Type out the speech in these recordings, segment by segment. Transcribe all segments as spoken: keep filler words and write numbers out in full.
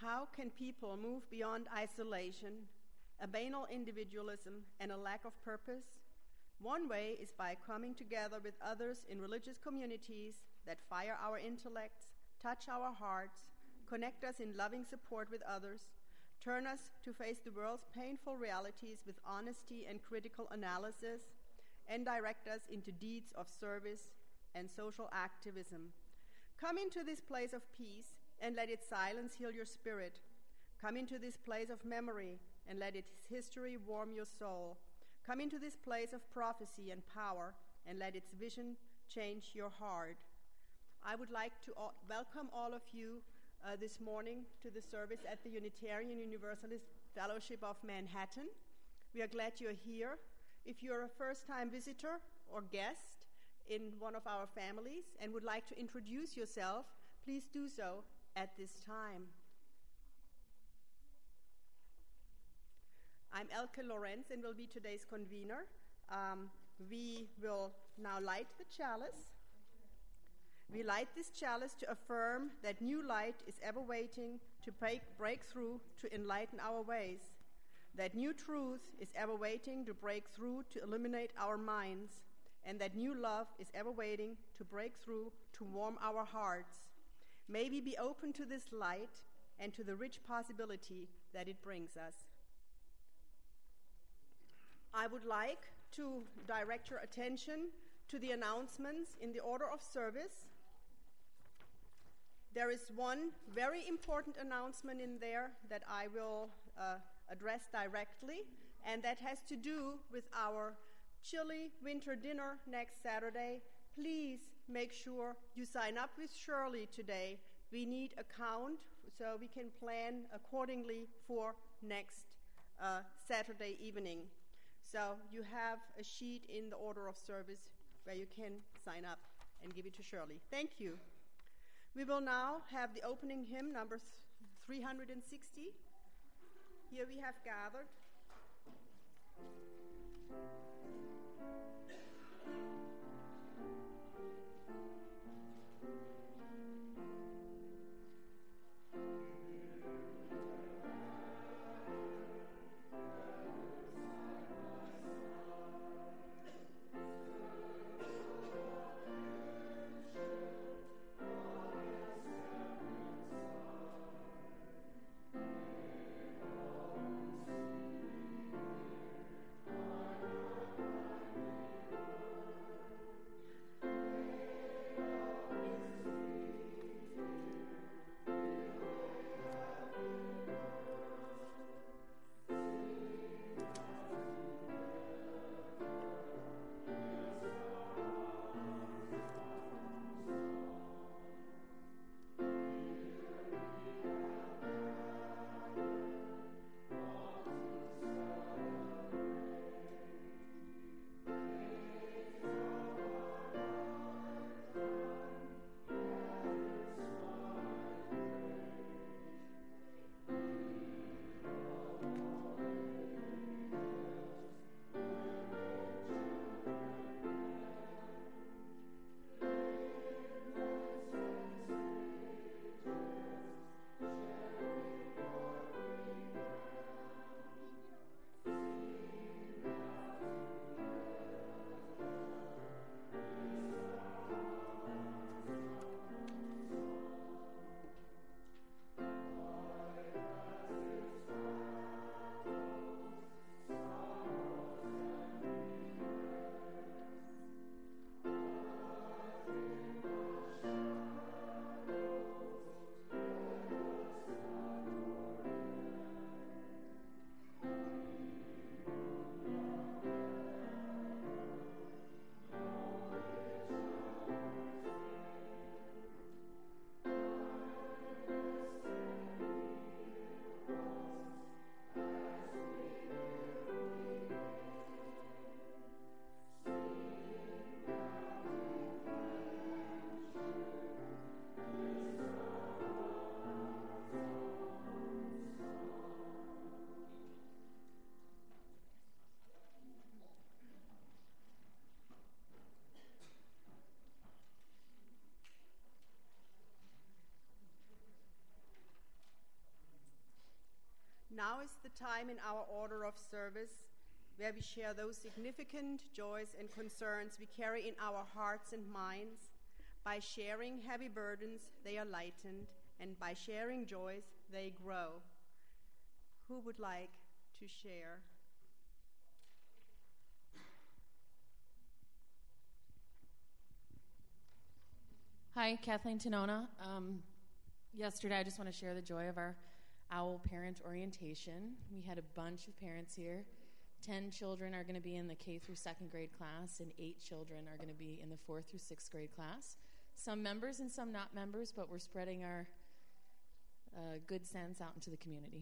How can people move beyond isolation, a banal individualism, and a lack of purpose? One way is by coming together with others in religious communities that fire our intellects, touch our hearts, connect us in loving support with others, turn us to face the world's painful realities with honesty and critical analysis, and direct us into deeds of service and social activism. Come into this place of peace and let its silence heal your spirit. Come into this place of memory and let its history warm your soul. Come into this place of prophecy and power and let its vision change your heart. I would like to all, welcome all of you uh, this morning to the service at the Unitarian Universalist Fellowship of Manhattan. We are glad you're here. If you're a first-time visitor or guest in one of our families and would like to introduce yourself, please do so at this time. I'm Elke Lorenz and will be today's convener. Um, we will now light the chalice. We light this chalice to affirm that new light is ever waiting to break, break through to enlighten our ways, that new truth is ever waiting to break through to illuminate our minds, and that new love is ever waiting to break through to warm our hearts. May we be open to this light and to the rich possibility that it brings us. I would like to direct your attention to the announcements in the order of service. There is one very important announcement in there that I will uh, address directly, and that has to do with our chilly winter dinner next Saturday. Please make sure you sign up with Shirley today. We need a count so we can plan accordingly for next uh, Saturday evening. So you have a sheet in the order of service where you can sign up and give it to Shirley. Thank you. We will now have the opening hymn, number three hundred sixty. Here we have gathered. Now is the time in our order of service where we share those significant joys and concerns we carry in our hearts and minds. By sharing heavy burdens, they are lightened, and by sharing joys, they grow. Who would like to share? Hi, Kathleen Tenona. Um, yesterday, I just want to share the joy of our OWL parent orientation. We had a bunch of parents here. Ten children are going to be in the K through second grade class, and eight children are going to be in the fourth through sixth grade class. Some members and some not members, but we're spreading our uh, good sense out into the community.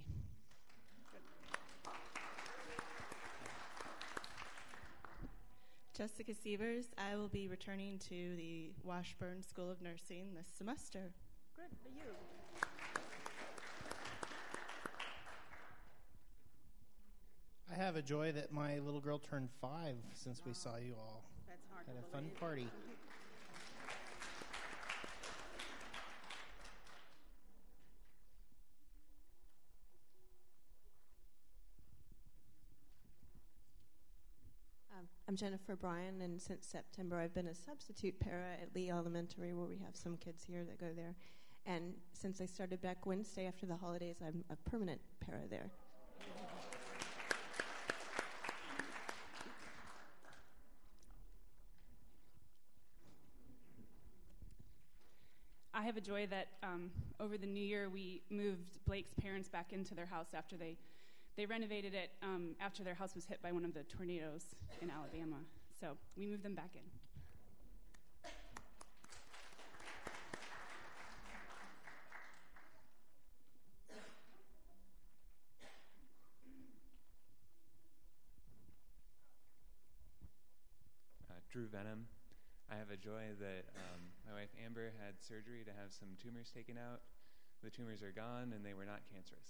Jessica Sievers. I will be returning to the Washburn School of Nursing this semester. Good for you. I have a joy that my little girl turned five since we saw you all. That's hard Had to a fun believe. party. Um, I'm Jennifer Bryan, and since September I've been a substitute para at Lee Elementary, where we have some kids here that go there. And since I started back Wednesday after the holidays, I'm a permanent para there. I have a joy that um, over the new year we moved Blake's parents back into their house after they, they renovated it um, after their house was hit by one of the tornadoes in Alabama. So we moved them back in. Uh, Drew Venom. I have a joy that um, my wife Amber had surgery to have some tumors taken out. The tumors are gone and they were not cancerous.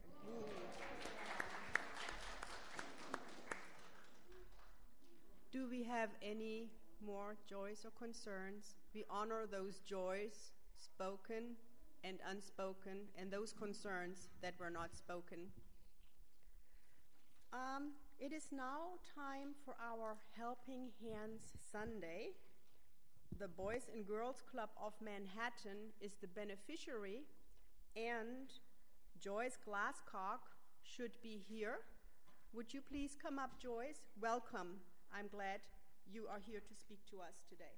Do we have any more joys or concerns? We honor those joys, spoken and unspoken, and those concerns that were not spoken. Um, it is now time for our Helping Hands Sunday. The Boys and Girls Club of Manhattan is the beneficiary, and Joyce Glasscock should be here. Would you please come up, Joyce? Welcome. I'm glad you are here to speak to us today.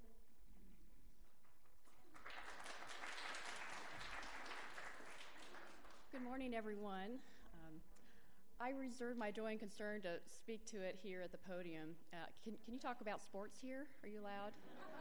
Good morning, everyone. Um, I reserve my joy and concern to speak to it here at the podium. Uh, can, can you talk about sports here? Are you allowed?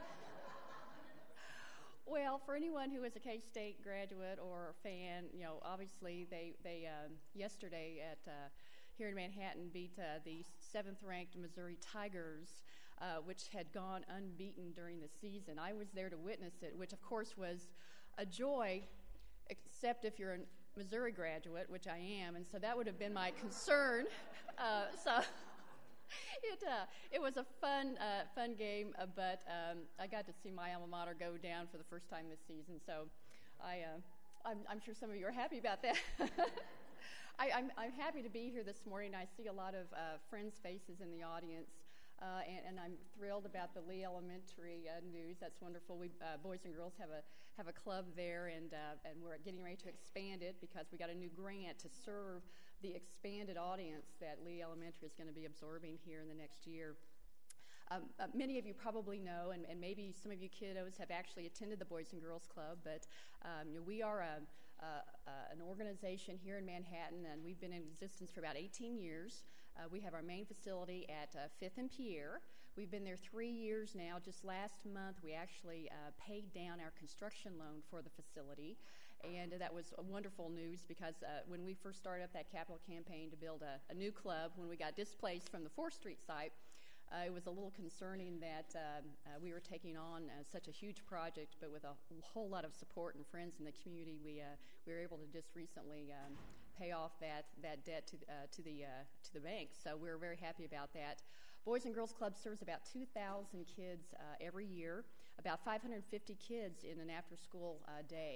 Well, for anyone who is a K-State graduate or fan, you know, obviously they, they um, yesterday at uh, here in Manhattan beat uh, the seventh-ranked Missouri Tigers, uh, which had gone unbeaten during the season. I was there to witness it, which of course was a joy, except if you're a Missouri graduate, which I am, and so that would have been my concern. Uh, so. It uh, it was a fun uh, fun game, uh, but um, I got to see my alma mater go down for the first time this season. So, I uh, I'm, I'm sure some of you are happy about that. I, I'm I'm happy to be here this morning. I see a lot of uh, friends' faces in the audience, uh, and, and I'm thrilled about the Lee Elementary uh, news. That's wonderful. We uh, boys and girls have a have a club there, and uh, and we're getting ready to expand it because we got a new grant to serve the expanded audience that Lee Elementary is going to be absorbing here in the next year. Um, uh, many of you probably know, and, and maybe some of you kiddos have actually attended the Boys and Girls Club, but um, you know, we are a, a, a, an organization here in Manhattan, and we've been in existence for about eighteen years. Uh, we have our main facility at uh, Fifth and Pierre. We've been there three years now. Just last month, we actually uh, paid down our construction loan for the facility. And that was a wonderful news because uh, when we first started up that capital campaign to build a, a new club, when we got displaced from the fourth Street site, uh, it was a little concerning that um, uh, we were taking on uh, such a huge project, but with a whole lot of support and friends in the community, we uh, we were able to just recently um, pay off that that debt to uh, to the uh, to the bank. So we're very happy about that. Boys and Girls Club serves about two thousand kids uh, every year, about five hundred fifty kids in an after-school uh, day.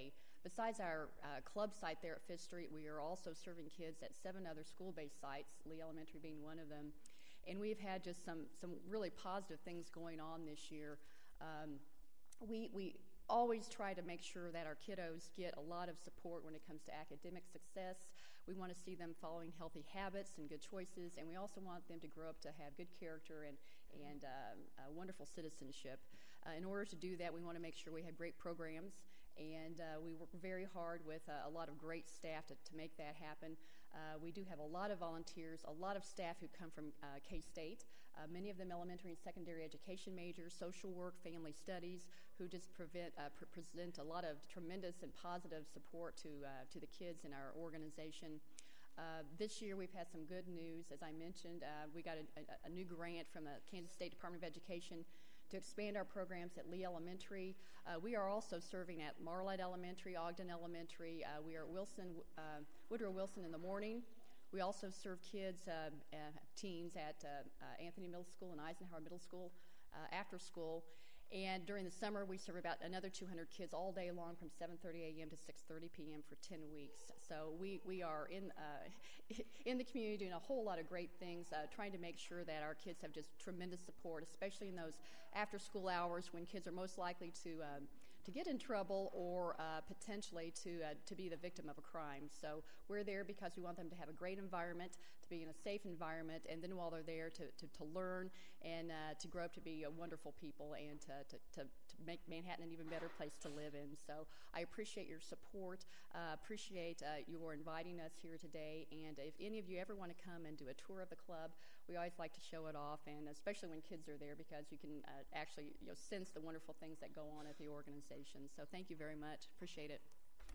besides our uh, club site there at Fifth Street, we are also serving kids at seven other school-based sites, Lee Elementary being one of them. And we've had just some, some really positive things going on this year. Um, we, we always try to make sure that our kiddos get a lot of support when it comes to academic success. We want to see them following healthy habits and good choices, and we also want them to grow up to have good character and, and um, uh, wonderful citizenship. Uh, in order to do that, we want to make sure we have great programs, and uh, we work very hard with uh, a lot of great staff to, to make that happen. Uh, we do have a lot of volunteers, a lot of staff who come from uh, K-State, uh, many of them elementary and secondary education majors, social work, family studies, who just prevent, uh, pre- present a lot of tremendous and positive support to, uh, to the kids in our organization. Uh, this year we've had some good news. As I mentioned, uh, we got a, a, a new grant from the Kansas State Department of Education to expand our programs at Lee Elementary. Uh, we are also serving at Marlette Elementary, Ogden Elementary. Uh, we are at Wilson, uh, Woodrow Wilson in the morning. We also serve kids, uh, uh, teens at uh, uh, Anthony Middle School and Eisenhower Middle School uh, after school. And during the summer, we serve about another two hundred kids all day long from seven thirty a.m. to six thirty p.m. for ten weeks. So we, we are in uh, in the community doing a whole lot of great things, uh, trying to make sure that our kids have just tremendous support, especially in those after-school hours when kids are most likely to um, to get in trouble or uh, potentially to uh, to be the victim of a crime. So we're there because we want them to have a great environment, to be in a safe environment, and then while they're there to, to, to learn and uh, to grow up to be uh, wonderful people and to, to, to, to make Manhattan an even better place to live in. So I appreciate your support, uh, appreciate uh, your inviting us here today, and if any of you ever want to come and do a tour of the club, we always like to show it off, and especially when kids are there because you can uh, actually you know, sense the wonderful things that go on at the organization. So thank you very much. Appreciate it.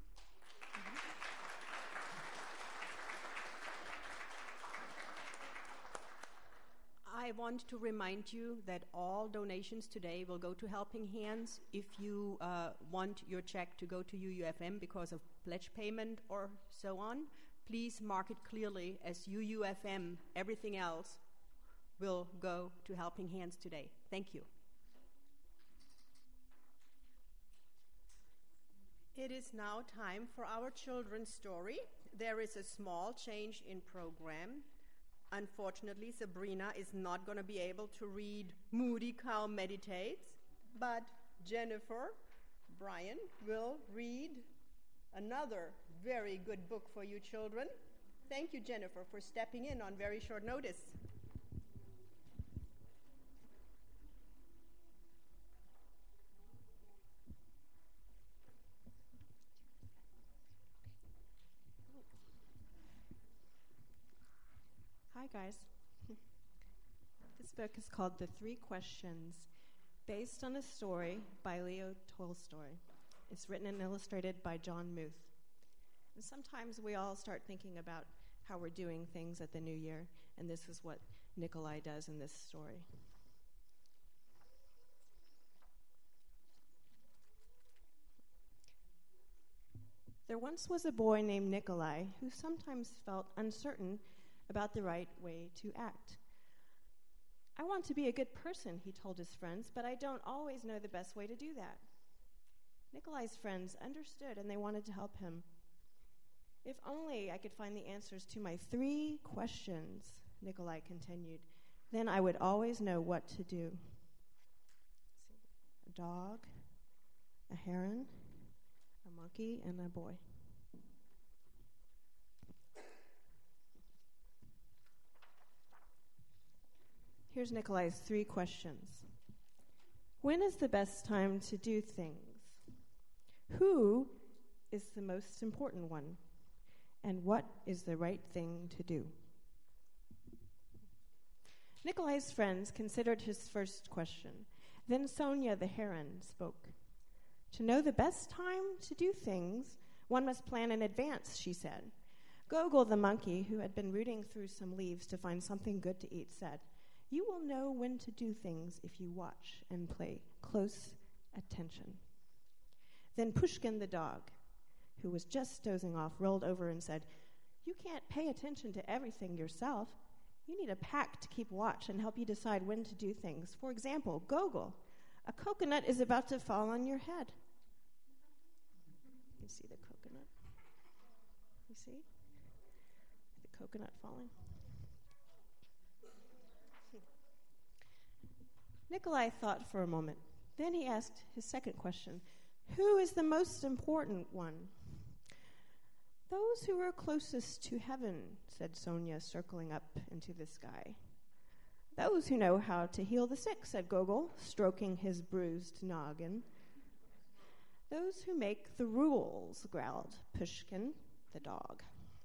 Mm-hmm. I want to remind you that all donations today will go to Helping Hands. If you uh, want your check to go to U U F M because of pledge payment or so on, please mark it clearly as U U F M. Everything else will go to Helping Hands today. Thank you. It is now time for our children's story. There is a small change in program. Unfortunately, Sabrina is not going to be able to read Moody Cow Meditates, but Jennifer Bryan will read another very good book for you children. Thank you, Jennifer, for stepping in on very short notice. Hi, guys. This book is called The Three Questions, based on a story by Leo Tolstoy. It's written and illustrated by John Muth. And sometimes we all start thinking about how we're doing things at the new year, and this is what Nikolai does in this story. There once was a boy named Nikolai who sometimes felt uncertain about the right way to act. I want to be a good person, he told his friends, but I don't always know the best way to do that. Nikolai's friends understood and they wanted to help him. If only I could find the answers to my three questions, Nikolai continued, then I would always know what to do. A dog, a heron, a monkey, and a boy. Here's Nikolai's three questions. When is the best time to do things? Who is the most important one? And what is the right thing to do? Nikolai's friends considered his first question. Then Sonia the heron spoke. To know the best time to do things, one must plan in advance, she said. Gogol the monkey, who had been rooting through some leaves to find something good to eat, said, you will know when to do things if you watch and pay close attention. Then Pushkin the dog, who was just dozing off, rolled over and said, you can't pay attention to everything yourself. You need a pack to keep watch and help you decide when to do things. For example, Gogol, a coconut is about to fall on your head. can see the coconut. You see? The coconut falling. Nikolai thought for a moment. Then he asked his second question. Who is the most important one? Those who are closest to heaven, said Sonia, circling up into the sky. Those who know how to heal the sick, said Gogol, stroking his bruised noggin. Those who make the rules, growled Pushkin, the dog.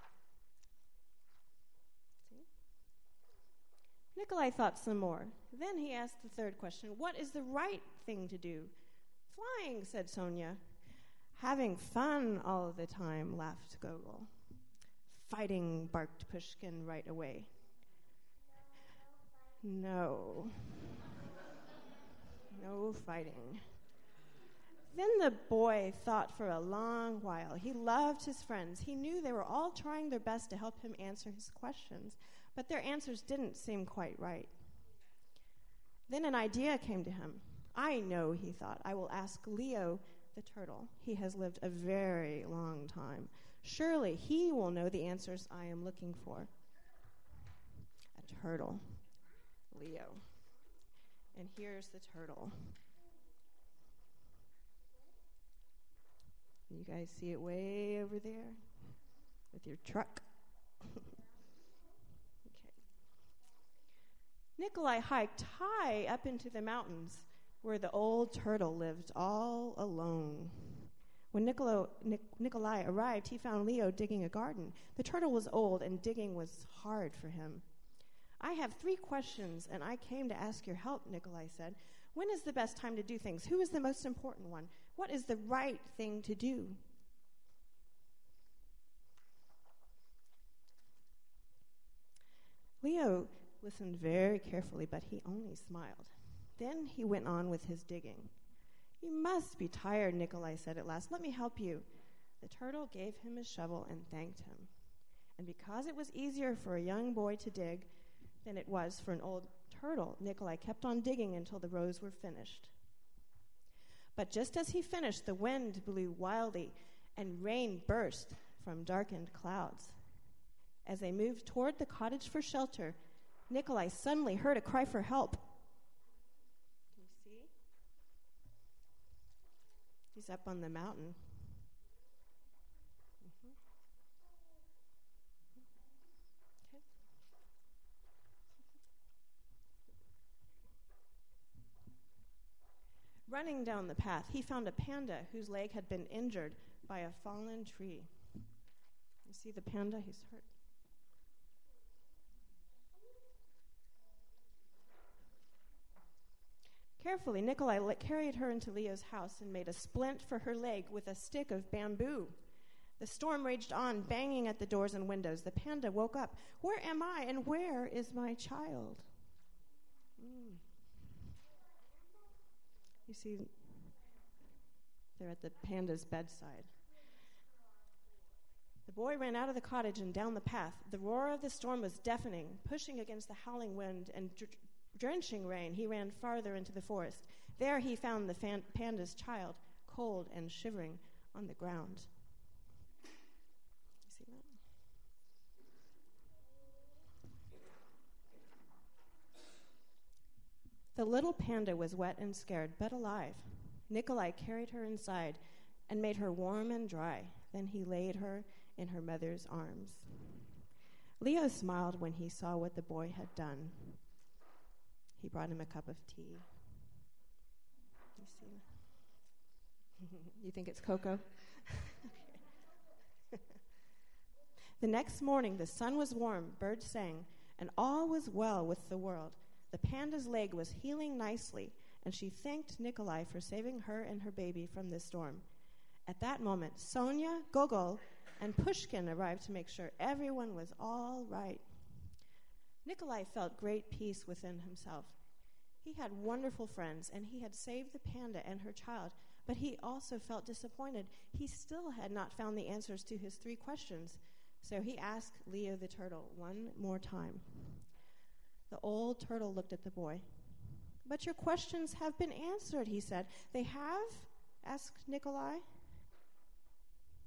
See? Nikolai thought some more. Then he asked the third question, what is the right thing to do? Flying, said Sonia. Having fun all the time, laughed Gogol. Fighting, barked Pushkin right away. No. No fighting. Then the boy thought for a long while. He loved his friends. He knew they were all trying their best to help him answer his questions, but their answers didn't seem quite right. Then an idea came to him. I know, he thought, I will ask Leo the turtle. He has lived a very long time. Surely he will know the answers I am looking for. A turtle. Leo. And here's the turtle. You guys see it way over there with your truck? Okay. Nikolai hiked high up into the mountains where the old turtle lived all alone. When Nicolo, Nic- Nikolai arrived, he found Leo digging a garden. The turtle was old, and digging was hard for him. I have three questions, and I came to ask your help, Nikolai said. When is the best time to do things? Who is the most important one? What is the right thing to do? Leo listened very carefully, but he only smiled. Then he went on with his digging. You must be tired, Nikolai said at last. Let me help you. The turtle gave him his shovel and thanked him. And because it was easier for a young boy to dig than it was for an old turtle, Nikolai kept on digging until the rows were finished. But just as he finished, the wind blew wildly, and rain burst from darkened clouds. As they moved toward the cottage for shelter, Nikolai suddenly heard a cry for help. Can you see? He's up on the mountain. Mm-hmm. Okay. Running down the path, he found a panda whose leg had been injured by a fallen tree. You see the panda? He's hurt. Carefully, Nikolai le- carried her into Leo's house and made a splint for her leg with a stick of bamboo. The storm raged on, banging at the doors and windows. The panda woke up. Where am I, and where is my child? Mm. You see, they're at the panda's bedside. The boy ran out of the cottage and down the path. The roar of the storm was deafening, pushing against the howling wind and dr- drenching rain. He ran farther into the forest. There he found the fan- panda's child, cold and shivering on the ground. You see that? The little panda was wet and scared, but alive. Nikolai carried her inside and made her warm and dry. Then he laid her in her mother's arms. Leo smiled when he saw what the boy had done. He brought him a cup of tea. You see? You think it's cocoa? The next morning, the sun was warm, birds sang, and all was well with the world. The panda's leg was healing nicely, and she thanked Nikolai for saving her and her baby from the storm. At that moment, Sonia, Gogol, and Pushkin arrived to make sure everyone was all right. Nikolai felt great peace within himself. He had wonderful friends, and he had saved the panda and her child, but he also felt disappointed. He still had not found the answers to his three questions, so he asked Leo the turtle one more time. The old turtle looked at the boy. But your questions have been answered, he said. They have? Asked Nikolai.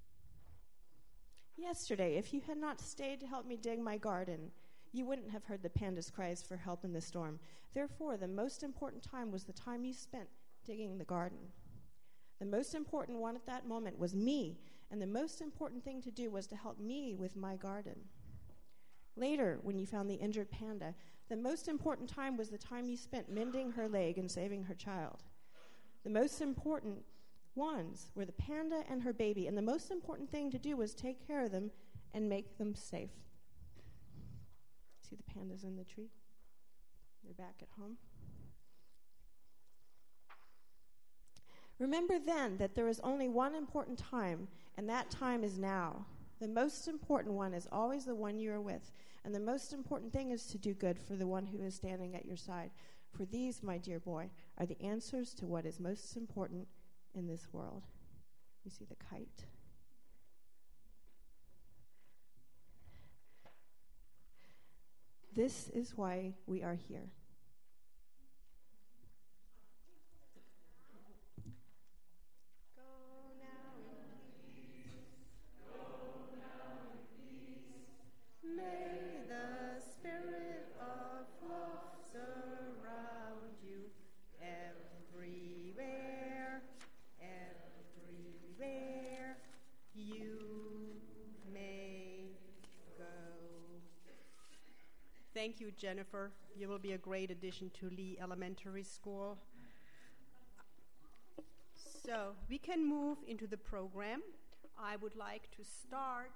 Yesterday, if you had not stayed to help me dig my garden, you wouldn't have heard the pandas' cries for help in the storm. Therefore, the most important time was the time you spent digging the garden. The most important one at that moment was me, and the most important thing to do was to help me with my garden. Later, when you found the injured panda, the most important time was the time you spent mending her leg and saving her child. The most important ones were the panda and her baby, and the most important thing to do was take care of them and make them safe. See the pandas in the tree? They're back at home. Remember then that there is only one important time, and that time is now. The most important one is always the one you are with, and the most important thing is to do good for the one who is standing at your side. For these, my dear boy, are the answers to what is most important in this world. You see the kite? This is why we are here. May the spirit of love surround you everywhere, everywhere you may go. Thank you, Jennifer. You will be a great addition to Lee Elementary School. So we can move into the program. I would like to start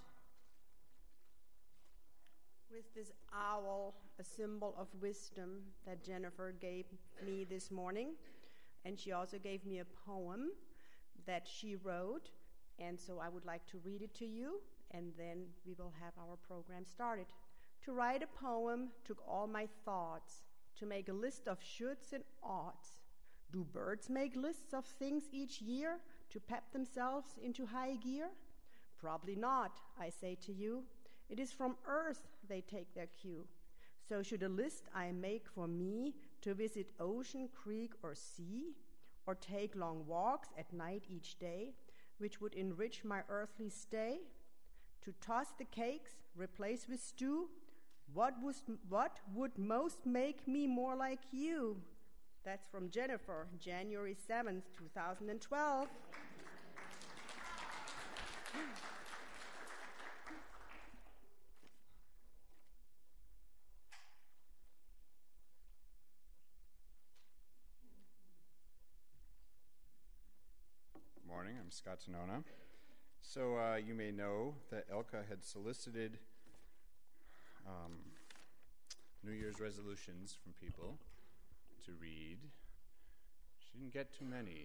with this owl, a symbol of wisdom that Jennifer gave me this morning. And she also gave me a poem that she wrote. And so I would like to read it to you, and then we will have our program started. To write a poem took all my thoughts, to make a list of shoulds and oughts. Do birds make lists of things each year to pep themselves into high gear? Probably not, I say to you. It is from earth they take their cue. So should a list I make for me to visit ocean, creek, or sea, or take long walks at night each day, which would enrich my earthly stay? To toss the cakes, replace with stew, what, was, what would most make me more like you? That's from Jennifer, January seventh, two thousand twelve. Morning, I'm Scott Tonona. So uh, you may know that Elka had solicited um, New Year's resolutions from people to read. She didn't get too many.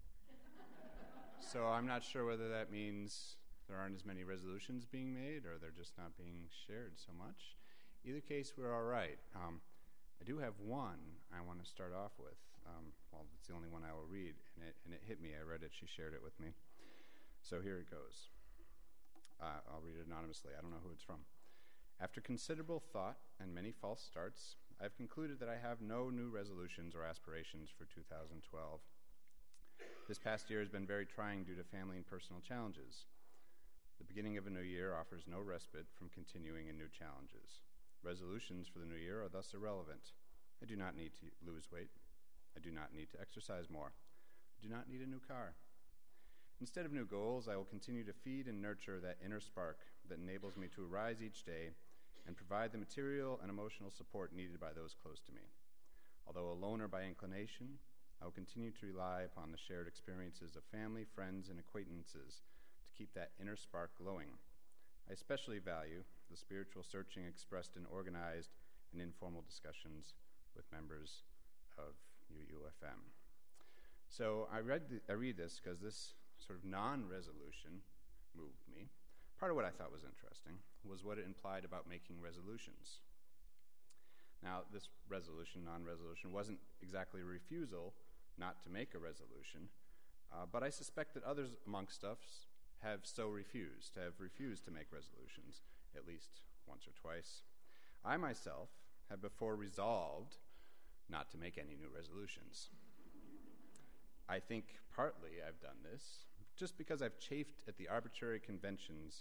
So I'm not sure whether that means there aren't as many resolutions being made or they're just not being shared so much. Either case, we're all right. Um, I do have one I want to start off with. Um, well, it's the only one I will read, and it, and it hit me. I read it. She shared it with me. So here it goes. Uh, I'll read it anonymously. I don't know who it's from. After considerable thought and many false starts, I've concluded that I have no new resolutions or aspirations for two thousand twelve. This past year has been very trying due to family and personal challenges. The beginning of a new year offers no respite from continuing in new challenges. Resolutions for the new year are thus irrelevant. I do not need to lose weight. I do not need to exercise more. I do not need a new car. Instead of new goals, I will continue to feed and nurture that inner spark that enables me to arise each day and provide the material and emotional support needed by those close to me. Although a loner by inclination, I will continue to rely upon the shared experiences of family, friends, and acquaintances to keep that inner spark glowing. I especially value the spiritual searching expressed in organized and informal discussions with members of U U F M. So I read the, I read this because this sort of non-resolution moved me. Part of what I thought was interesting was what it implied about making resolutions. Now, this resolution, non-resolution, wasn't exactly a refusal not to make a resolution, uh, but I suspect that others amongst us have so refused, have refused to make resolutions, at least once or twice. I myself have before resolved not to make any new resolutions. I think partly I've done this just because I've chafed at the arbitrary conventions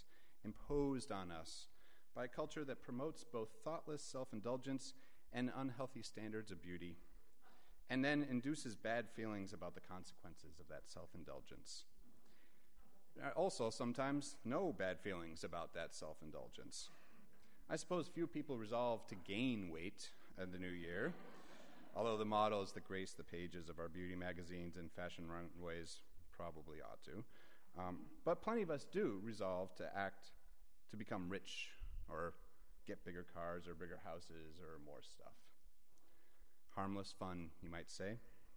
imposed on us by a culture that promotes both thoughtless self-indulgence and unhealthy standards of beauty, and then induces bad feelings about the consequences of that self-indulgence. Also, sometimes no bad feelings about that self-indulgence. I suppose few people resolve to gain weight in the new year, although the models that grace the pages of our beauty magazines and fashion runways probably ought to. Um, but plenty of us do resolve to act, to become rich, or get bigger cars or bigger houses or more stuff. Harmless fun, you might say.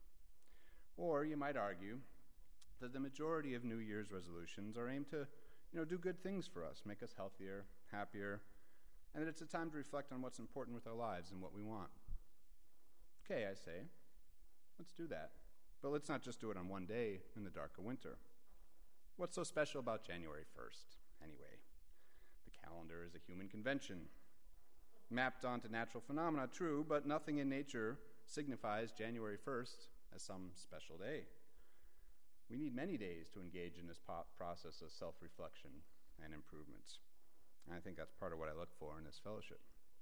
Or you might argue that the majority of New Year's resolutions are aimed to, you know, do good things for us, make us healthier, happier, and that it's a time to reflect on what's important with our lives and what we want. Okay, I say, let's do that. But let's not just do it on one day in the dark of winter. What's so special about January first, anyway? The calendar is a human convention, mapped onto natural phenomena, true, but nothing in nature signifies January first as some special day. We need many days to engage in this po- process of self-reflection and improvements. And I think that's part of what I look for in this fellowship.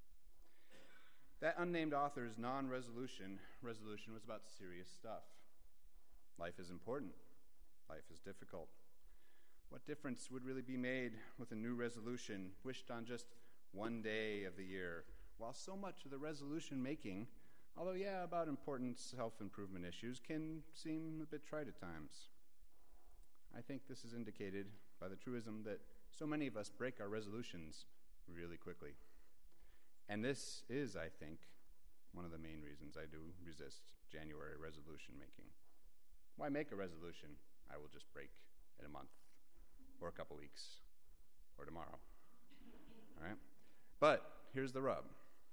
That unnamed author's non-resolution resolution was about serious stuff. Life is important. Life is difficult. What difference would really be made with a new resolution wished on just one day of the year, while so much of the resolution making, although yeah, about important self-improvement issues, can seem a bit trite at times? I think this is indicated by the truism that so many of us break our resolutions really quickly. And this is, I think, one of the main reasons I do resist January resolution making. Why make a resolution I will just break in a month, or a couple weeks, or tomorrow? All right? But here's the rub.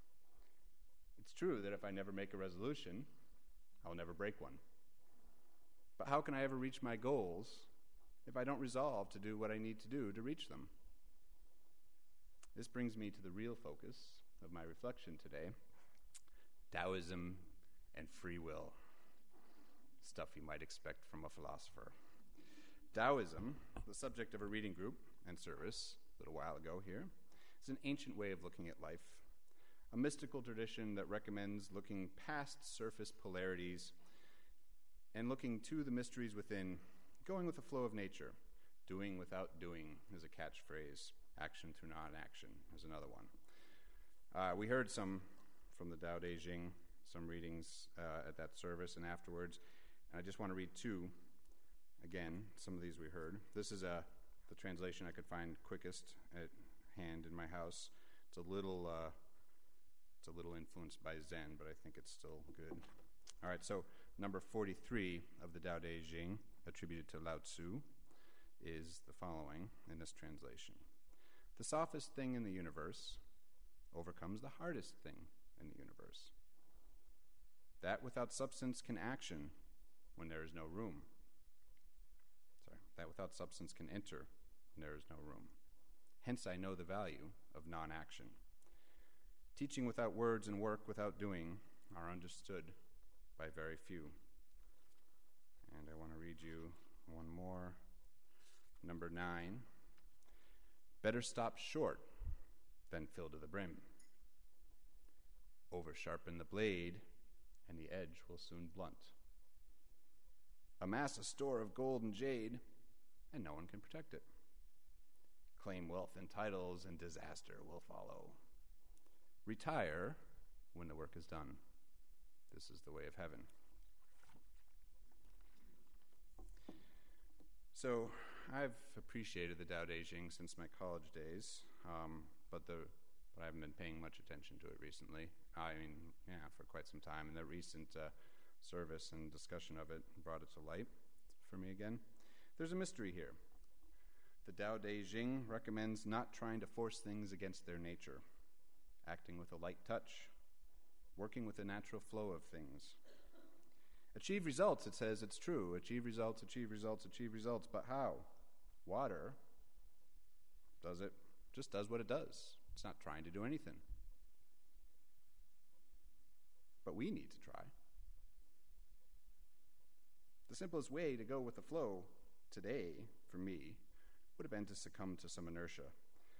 It's true that if I never make a resolution, I'll never break one. But how can I ever reach my goals if I don't resolve to do what I need to do to reach them? This brings me to the real focus of my reflection today: Taoism and free will. Stuff you might expect from a philosopher. Taoism, the subject of a reading group and service a little while ago here, is an ancient way of looking at life, a mystical tradition that recommends looking past surface polarities and looking to the mysteries within, going with the flow of nature. Doing without doing is a catchphrase. Action through non-action is another one. Uh, we heard some from the Tao Te Ching, some readings uh, at that service and afterwards, and I just want to read two. Again, some of these we heard. This is a, the translation I could find quickest at hand in my house. It's a little, uh, it's a little influenced by Zen, but I think it's still good. All right, so number forty-three of the Tao Te Ching, attributed to Lao Tzu, is the following in this translation: the softest thing in the universe overcomes the hardest thing in the universe. That without substance can action when there is no room. Sorry, that without substance can enter when there is no room. Hence I know the value of non-action. Teaching without words and work without doing are understood by very few. And I want to read you one more. Number nine. Better stop short than fill to the brim. Over sharpen the blade, and the edge will soon blunt. Amass a store of gold and jade, and no one can protect it. Claim wealth and titles, and disaster will follow. Retire when the work is done. This is the way of heaven. So, I've appreciated the Tao Te Ching since my college days, um, but the but I haven't been paying much attention to it recently. I mean, yeah, for quite some time. And the recent uh, service and discussion of it brought it to light for me again. There's a mystery here. The Tao Te Ching recommends not trying to force things against their nature, acting with a light touch, working with the natural flow of things. Achieve results, it says, it's true. Achieve results, achieve results, achieve results. But how? Water does it, just does what it does. It's not trying to do anything. But we need to try. The simplest way to go with the flow today, for me, would have been to succumb to some inertia,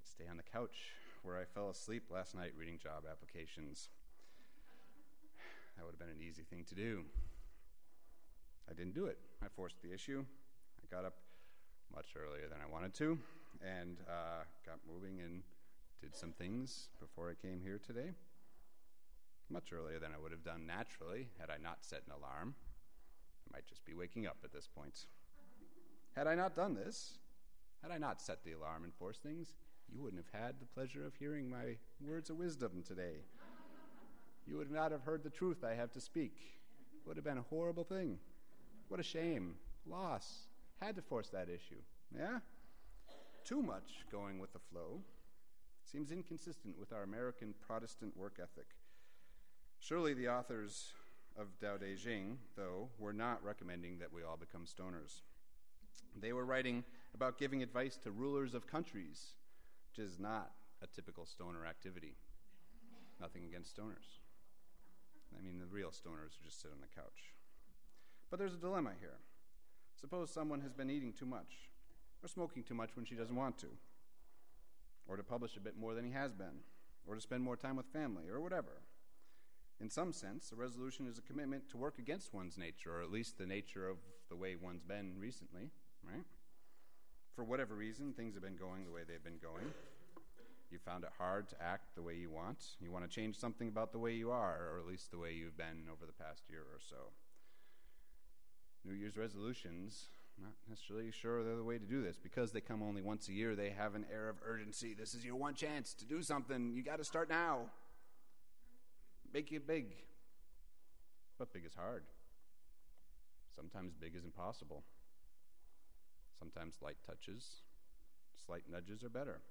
stay on the couch where I fell asleep last night reading job applications. That would have been an easy thing to do. I didn't do it. I forced the issue. I got up much earlier than I wanted to and uh, got moving and did some things before I came here today. Much earlier than I would have done naturally had I not set an alarm. I might just be waking up at this point. Had I not done this, had I not set the alarm and forced things, you wouldn't have had the pleasure of hearing my words of wisdom today. You would not have heard the truth I have to speak. It would have been a horrible thing. What a shame. Loss. Had to force that issue. Yeah? Too much going with the flow seems inconsistent with our American Protestant work ethic. Surely the authors of Tao Te Ching, though, were not recommending that we all become stoners. They were writing about giving advice to rulers of countries, which is not a typical stoner activity. Nothing against stoners. I mean, the real stoners who just sit on the couch. But there's a dilemma here. Suppose someone has been eating too much, or smoking too much when she doesn't want to, or to publish a bit more than he has been, or to spend more time with family, or whatever. In some sense, a resolution is a commitment to work against one's nature, or at least the nature of the way one's been recently, right? For whatever reason, things have been going the way they've been going. You found it hard to act the way you want. You want to change something about the way you are, or at least the way you've been over the past year or so. New Year's resolutions, not necessarily sure they're the way to do this. Because they come only once a year, they have an air of urgency. This is your one chance to do something. You got to start now. Make it big. But big is hard. Sometimes big is impossible. Sometimes light touches, slight nudges are better.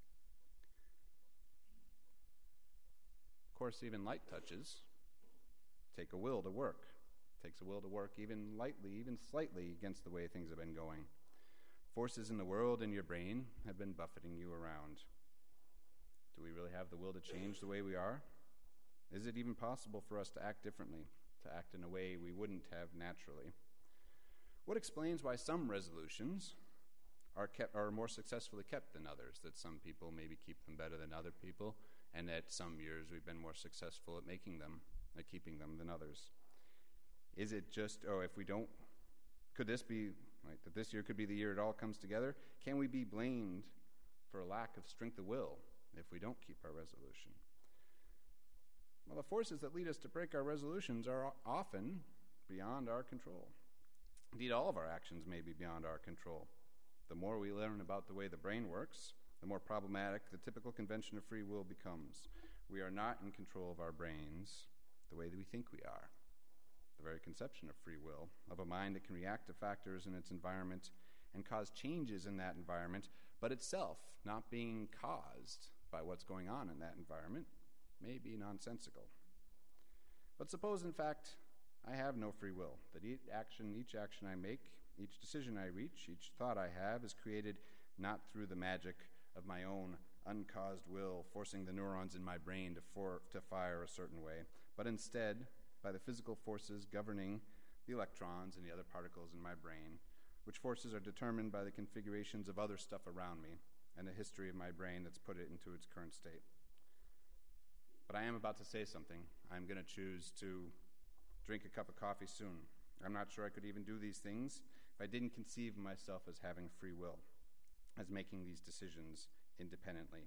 Of course, even light touches take a will to work. It takes a will to work even lightly, even slightly against the way things have been going. Forces in the world and your brain have been buffeting you around. Do we really have the will to change the way we are? Is it even possible for us to act differently, to act in a way we wouldn't have naturally? What explains why some resolutions are kept, are more successfully kept than others, that some people maybe keep them better than other people, and that some years we've been more successful at making them, at keeping them than others? Is it just, oh, if we don't, could this be, right, that this year could be the year it all comes together? Can we be blamed for a lack of strength of will if we don't keep our resolution? Well, the forces that lead us to break our resolutions are often beyond our control. Indeed, all of our actions may be beyond our control. The more we learn about the way the brain works, the more problematic the typical convention of free will becomes. We are not in control of our brains the way that we think we are. The very conception of free will, of a mind that can react to factors in its environment and cause changes in that environment, but itself not being caused by what's going on in that environment, may be nonsensical. But suppose, in fact, I have no free will, that each action, each action I make, each decision I reach, each thought I have is created not through the magic of my own uncaused will forcing the neurons in my brain to, for, to fire a certain way, but instead by the physical forces governing the electrons and the other particles in my brain, which forces are determined by the configurations of other stuff around me and the history of my brain that's put it into its current state. But I am about to say something. I'm going to choose to drink a cup of coffee soon. I'm not sure I could even do these things if I didn't conceive of myself as having free will, as making these decisions independently.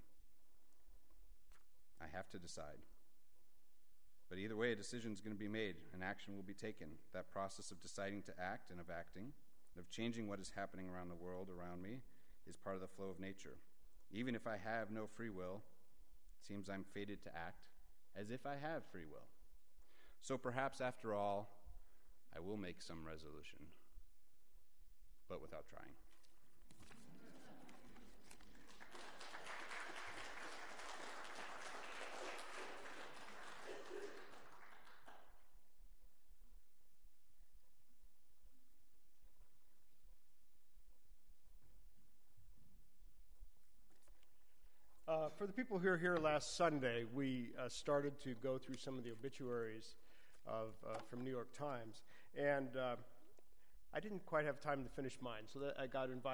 I have to decide. But either way, a decision is going to be made, an action will be taken. That process of deciding to act and of acting, of changing what is happening around the world around me, is part of the flow of nature. Even if I have no free will, it seems I'm fated to act as if I have free will. So perhaps, after all, I will make some resolution, but without trying. Uh, for the people who were here last Sunday, we uh, started to go through some of the obituaries of uh, from New York Times, and uh, I didn't quite have time to finish mine, so that I got invited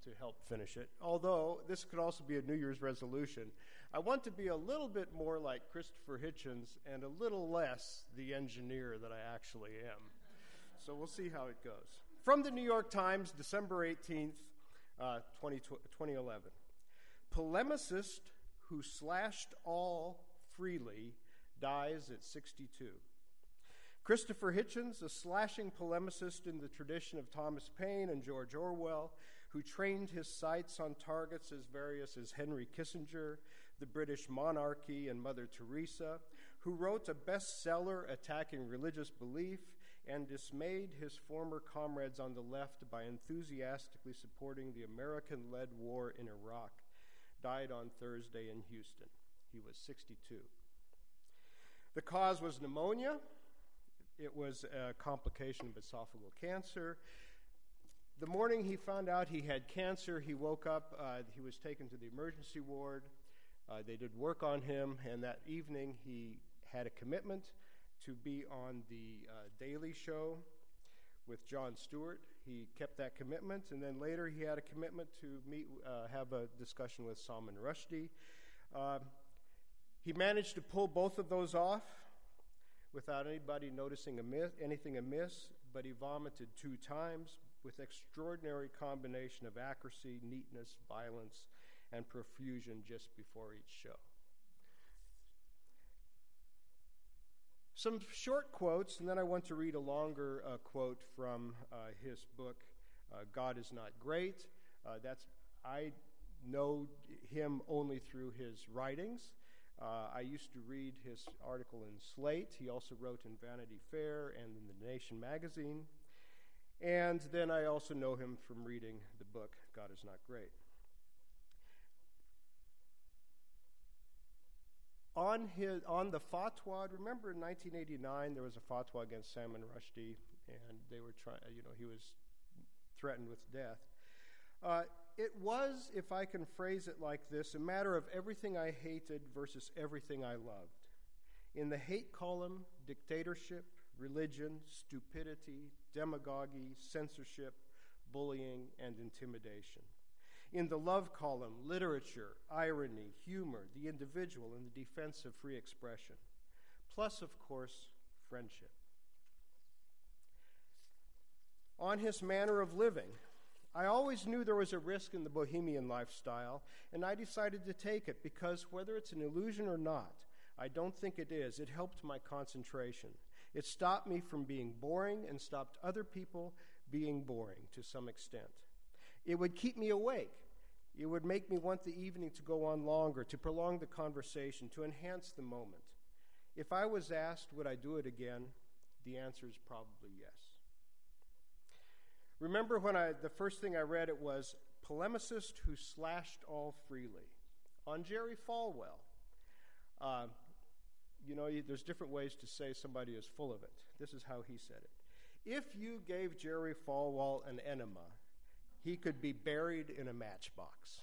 to help finish it. Although this could also be a New Year's resolution. I want to be a little bit more like Christopher Hitchens and a little less the engineer that I actually am. So we'll see how it goes. From the New York Times, December eighteenth, uh, twenty eleven. Polemicist who slashed all freely dies at sixty-two. Christopher Hitchens, a slashing polemicist in the tradition of Thomas Paine and George Orwell, who trained his sights on targets as various as Henry Kissinger, the British monarchy, and Mother Teresa, who wrote a bestseller attacking religious belief and dismayed his former comrades on the left by enthusiastically supporting the American-led war in Iraq, died on Thursday in Houston. He was sixty-two. The cause was pneumonia. It was a complication of esophageal cancer. The morning he found out he had cancer, he woke up, uh, he was taken to the emergency ward. Uh, they did work on him, and that evening he had a commitment to be on the uh, Daily Show with Jon Stewart. He kept that commitment, and then later he had a commitment to meet, uh, have a discussion with Salman Rushdie. Uh, he managed to pull both of those off without anybody noticing amiss, anything amiss, but he vomited two times with extraordinary combination of accuracy, neatness, violence, and profusion just before each show. Some short quotes, and then I want to read a longer uh, quote from uh, his book, uh, God is Not Great. Uh, that's I know him only through his writings. Uh, I used to read his article in Slate. He also wrote in Vanity Fair and in The Nation magazine. And then I also know him from reading the book, God is Not Great. On his, on the fatwa, remember in nineteen eighty-nine there was a fatwa against Salman Rushdie, and they were trying, you know, he was threatened with death. Uh, it was, if I can phrase it like this, a matter of everything I hated versus everything I loved. In the hate column, dictatorship, religion, stupidity, demagoguery, censorship, bullying, and intimidation. In the love column, literature, irony, humor, the individual, and the defense of free expression. Plus, of course, friendship. On his manner of living, I always knew there was a risk in the bohemian lifestyle, and I decided to take it because whether it's an illusion or not, I don't think it is. It helped my concentration. It stopped me from being boring and stopped other people being boring to some extent. It would keep me awake. It would make me want the evening to go on longer, to prolong the conversation, to enhance the moment. If I was asked, would I do it again, the answer is probably yes. Remember when I, the first thing I read, it was Polemicist Who Slashed All Freely, on Jerry Falwell. Uh, you know, there's different ways to say somebody is full of it. This is how he said it. If you gave Jerry Falwell an enema, he could be buried in a matchbox.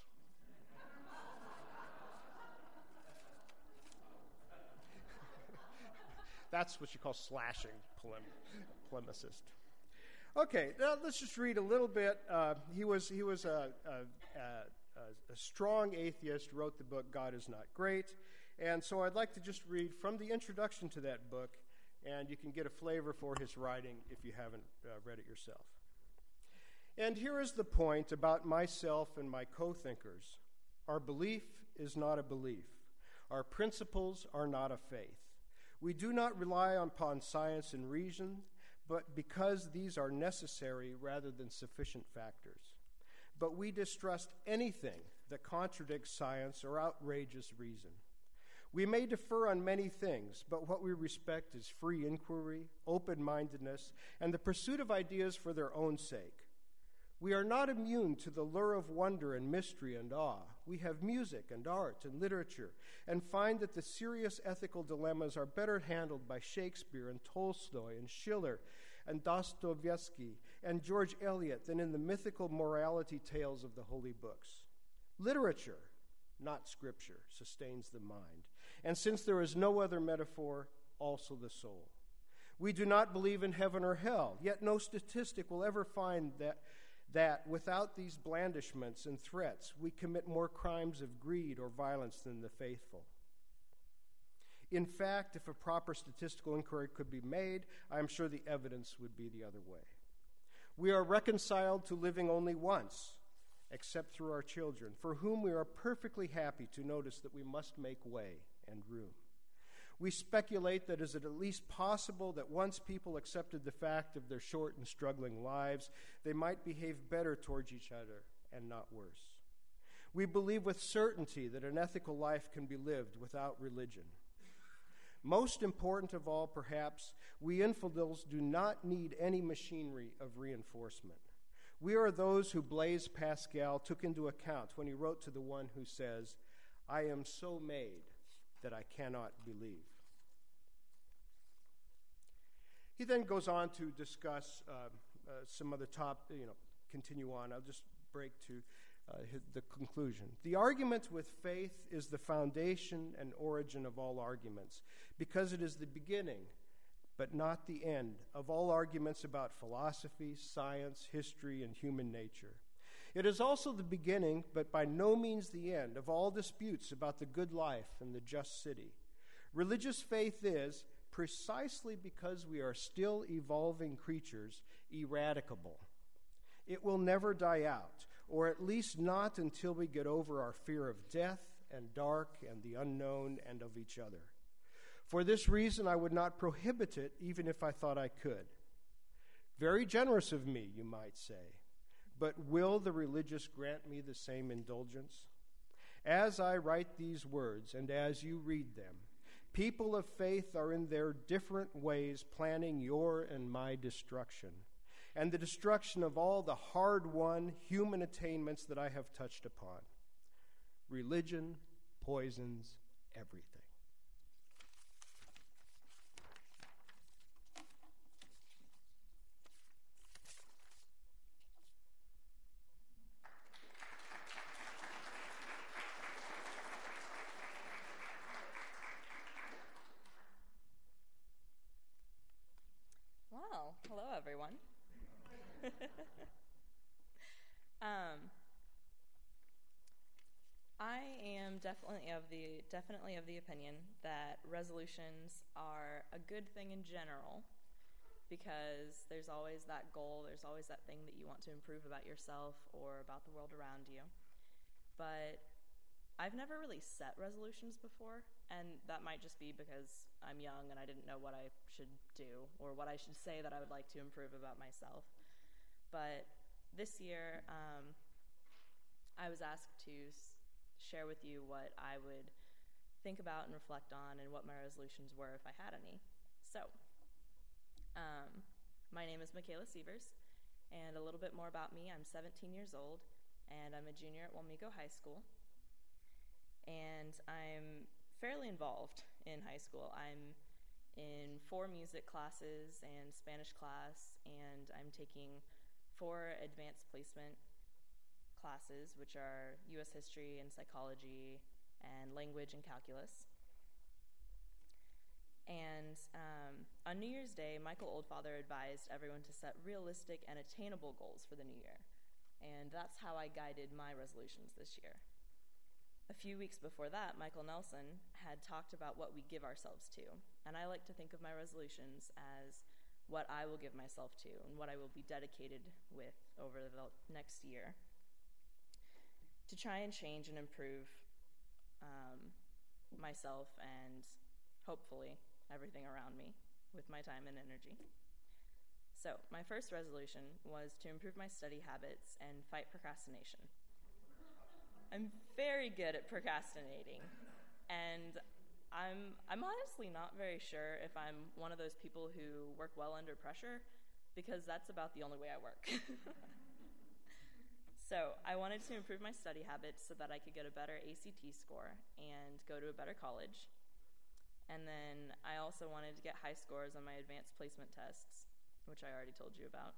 That's what you call slashing polem- polemicist. Okay, now let's just read a little bit. Uh, he was he was a, a, a, a strong atheist, wrote the book God is Not Great. And so I'd like to just read from the introduction to that book, and you can get a flavor for his writing if you haven't uh, read it yourself. And here is the point about myself and my co-thinkers. Our belief is not a belief. Our principles are not a faith. We do not rely upon science and reason, but because these are necessary rather than sufficient factors. But we distrust anything that contradicts science or outrages reason. We may differ on many things, but what we respect is free inquiry, open-mindedness, and the pursuit of ideas for their own sake. We are not immune to the lure of wonder and mystery and awe. We have music and art and literature, and find that the serious ethical dilemmas are better handled by Shakespeare and Tolstoy and Schiller and Dostoevsky and George Eliot than in the mythical morality tales of the holy books. Literature, not scripture, sustains the mind. And since there is no other metaphor, also the soul. We do not believe in heaven or hell, yet no statistic will ever find that that without these blandishments and threats, we commit more crimes of greed or violence than the faithful. In fact, if a proper statistical inquiry could be made, I am sure the evidence would be the other way. We are reconciled to living only once, except through our children, for whom we are perfectly happy to notice that we must make way and room. We speculate that is it at least possible that once people accepted the fact of their short and struggling lives, they might behave better towards each other and not worse. We believe with certainty that an ethical life can be lived without religion. Most important of all, perhaps, we infidels do not need any machinery of reinforcement. We are those who Blaise Pascal took into account when he wrote to the one who says, "I am so made that I cannot believe." He then goes on to discuss uh, uh, some other top, you know, continue on. I'll just break to uh, the conclusion. The argument with faith is the foundation and origin of all arguments, because it is the beginning, but not the end, of all arguments about philosophy, science, history, and human nature. It is also the beginning, but by no means the end, of all disputes about the good life and the just city. Religious faith is, precisely because we are still evolving creatures, eradicable. It will never die out, or at least not until we get over our fear of death and dark and the unknown and of each other. For this reason, I would not prohibit it, even if I thought I could. Very generous of me, you might say. But will the religious grant me the same indulgence? As I write these words, and as you read them, people of faith are in their different ways planning your and my destruction, and the destruction of all the hard-won human attainments that I have touched upon. Religion poisons everything. Well, hello everyone. um, I am definitely of the definitely of the opinion that resolutions are a good thing in general, because there's always that goal, there's always that thing that you want to improve about yourself or about the world around you. But I've never really set resolutions before, and that might just be because I'm young and I didn't know what I should do or what I should say that I would like to improve about myself. But this year, um, I was asked to s- share with you what I would think about and reflect on and what my resolutions were if I had any. So, um, my name is Michaela Sievers, and a little bit more about me. I'm seventeen years old, and I'm a junior at Wamego High School. And I'm fairly involved in high school. I'm in four music classes and Spanish class, and I'm taking four advanced placement classes, which are U S history and psychology and language and calculus. And um, on New Year's Day, Michael Oldfather advised everyone to set realistic and attainable goals for the new year. And that's how I guided my resolutions this year. A few weeks before that, Michael Nelson had talked about what we give ourselves to, and I like to think of my resolutions as what I will give myself to and what I will be dedicated with over the next year to try and change and improve um, myself and hopefully everything around me with my time and energy. So my first resolution was to improve my study habits and fight procrastination. I'm very good at procrastinating, and I'm I'm honestly not very sure if I'm one of those people who work well under pressure, because that's about the only way I work. So I wanted to improve my study habits so that I could get a better A C T score and go to a better college. And then I also wanted to get high scores on my advanced placement tests, which I already told you about.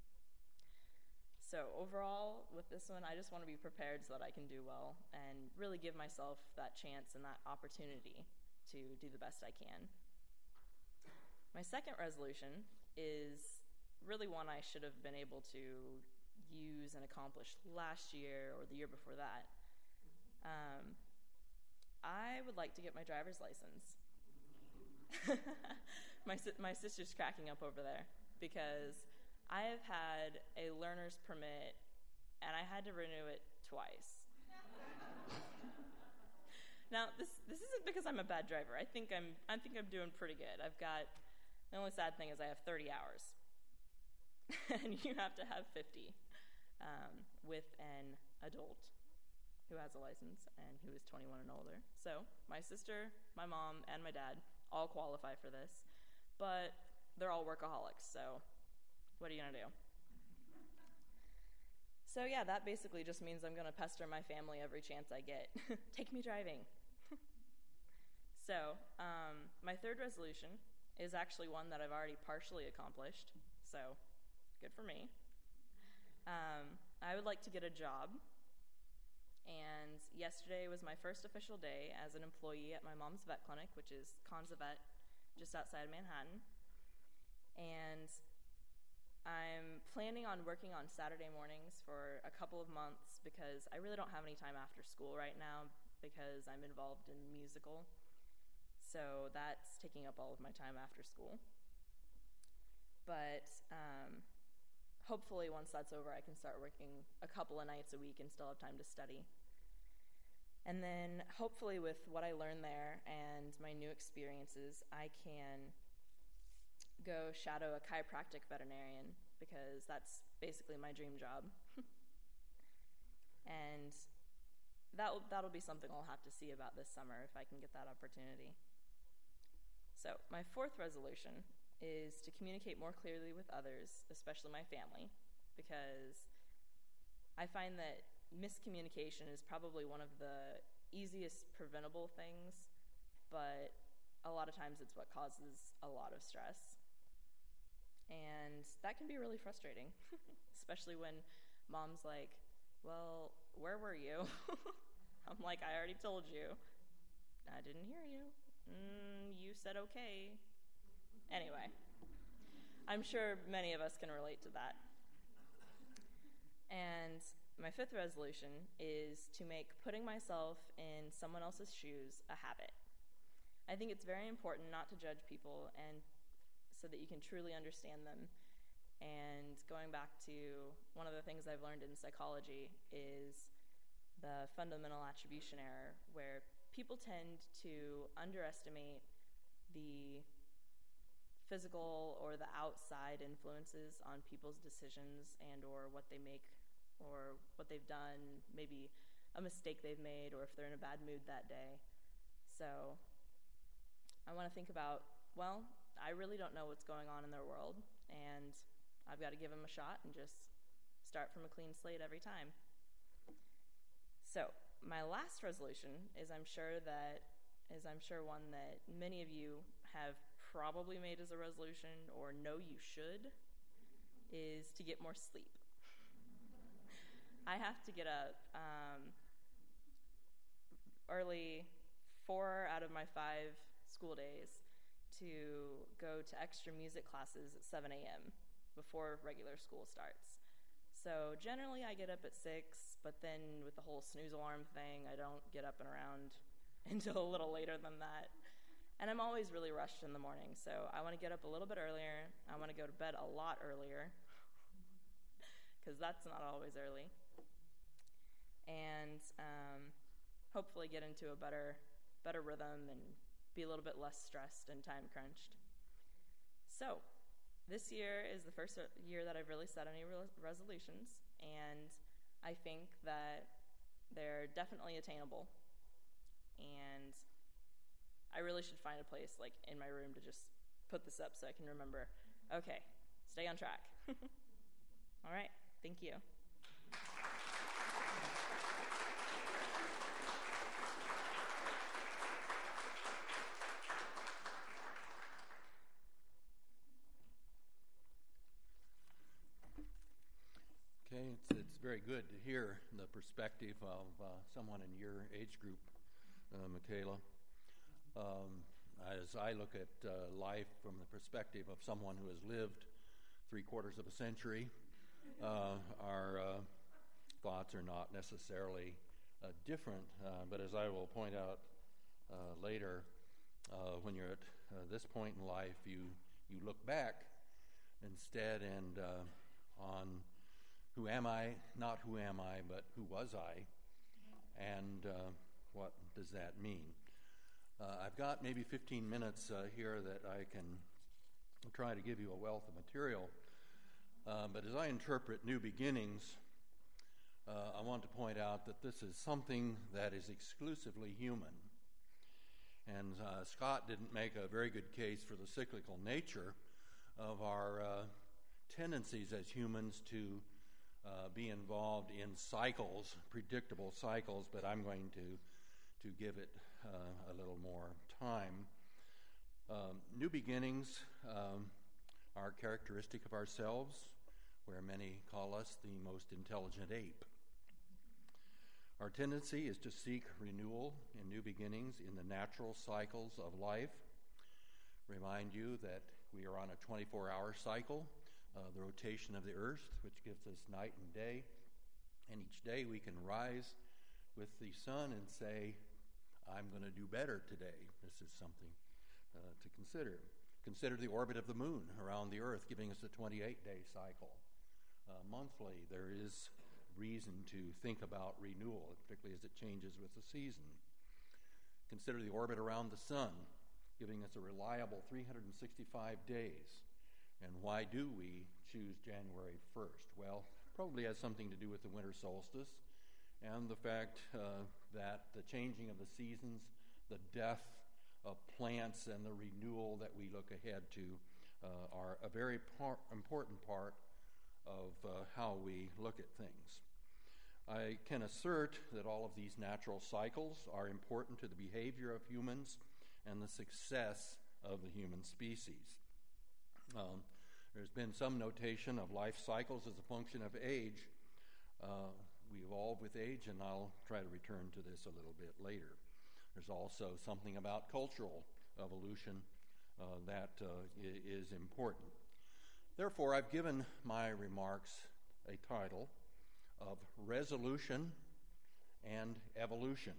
So overall, with this one, I just want to be prepared so that I can do well and really give myself that chance and that opportunity to do the best I can. My second resolution is really one I should have been able to use and accomplish last year or the year before that. Um, I would like to get my driver's license. my si- my sister's cracking up over there because I have had a learner's permit and I had to renew it twice. Now, this this isn't because I'm a bad driver. I think I'm I think I'm doing pretty good. I've got, the only sad thing is I have thirty hours, and you have to have fifty um, with an adult who has a license and who is twenty-one and older. So my sister, my mom, and my dad all qualify for this, but they're all workaholics. So what are you gonna do? So yeah, that basically just means I'm gonna pester my family every chance I get. Take me driving. So um, my third resolution is actually one that I've already partially accomplished. So good for me. Um, I would like to get a job. And yesterday was my first official day as an employee at my mom's vet clinic, which is Konza Vet, just outside of Manhattan. And I'm planning on working on Saturday mornings for a couple of months because I really don't have any time after school right now because I'm involved in musical. So that's taking up all of my time after school. But um, hopefully once that's over, I can start working a couple of nights a week and still have time to study. And then hopefully with what I learned there and my new experiences, I can go shadow a chiropractic veterinarian because that's basically my dream job. And that'll, that'll be something I'll have to see about this summer if I can get that opportunity. So my fourth resolution is to communicate more clearly with others, especially my family, because I find that miscommunication is probably one of the easiest preventable things, but a lot of times it's what causes a lot of stress. And that can be really frustrating, especially when mom's like, well, where were you? I'm like, I already told you. I didn't hear you. Mm, you said okay. Anyway, I'm sure many of us can relate to that. And my fifth resolution is to make putting myself in someone else's shoes a habit. I think it's very important not to judge people and so that you can truly understand them. And going back to one of the things I've learned in psychology is the fundamental attribution error, where people tend to underestimate the physical or the outside influences on people's decisions and or what they make or what they've done, maybe a mistake they've made or if they're in a bad mood that day. So I want to think about, well, I really don't know what's going on in their world, and I've got to give them a shot and just start from a clean slate every time. So my last resolution is I'm sure that is I'm sure one that many of you have probably made as a resolution or know you should, is to get more sleep. I have to get up um, early four out of my five school days to go to extra music classes at seven a.m. before regular school starts. So generally I get up at six, but then with the whole snooze alarm thing, I don't get up and around until a little later than that. And I'm always really rushed in the morning, so I want to get up a little bit earlier. I want to go to bed a lot earlier, because that's not always early. And um, hopefully get into a better, better rhythm and be a little bit less stressed and time crunched. So this year is the first year that I've really set any re- resolutions, and I think that they're definitely attainable. And I really should find a place like in my room to just put this up so I can remember, okay, stay on track. All right, thank you. Okay, it's, it's very good to hear the perspective of uh, someone in your age group, uh, Michaela. Um, as I look at uh, life from the perspective of someone who has lived three quarters of a century, uh, our uh, thoughts are not necessarily uh, different, uh, but as I will point out uh, later, uh, when you're at uh, this point in life, you, you look back instead and uh, on who am I, not who am I, but who was I, and uh, what does that mean? Uh, I've got maybe fifteen minutes uh, here that I can try to give you a wealth of material, uh, but as I interpret New Beginnings, uh, I want to point out that this is something that is exclusively human. And uh, Scott didn't make a very good case for the cyclical nature of our uh, tendencies as humans to uh, be involved in cycles, predictable cycles, but I'm going to, to give it uh, a little more time. Um, new beginnings um, are characteristic of ourselves, where many call us the most intelligent ape. Our tendency is to seek renewal in new beginnings in the natural cycles of life. Remind you that we are on a twenty-four hour cycle, uh, the rotation of the earth, which gives us night and day. And each day we can rise with the sun and say, I'm going to do better today. This is something uh, to consider. Consider the orbit of the moon around the earth, giving us a twenty-eight day cycle. Uh, monthly, there is reason to think about renewal, particularly as it changes with the season. Consider the orbit around the sun, giving us a reliable three hundred sixty-five days. And why do we choose January first? Well, probably has something to do with the winter solstice and the fact uh, that the changing of the seasons, the death of plants, and the renewal that we look ahead to uh, are a very par- important part of uh, how we look at things. I can assert that all of these natural cycles are important to the behavior of humans and the success of the human species. Um, there's been some notation of life cycles as a function of age. Uh, we evolve with age, and I'll try to return to this a little bit later. There's also something about cultural evolution uh, that uh, I- is important. Therefore, I've given my remarks a title of Resolution and Evolution,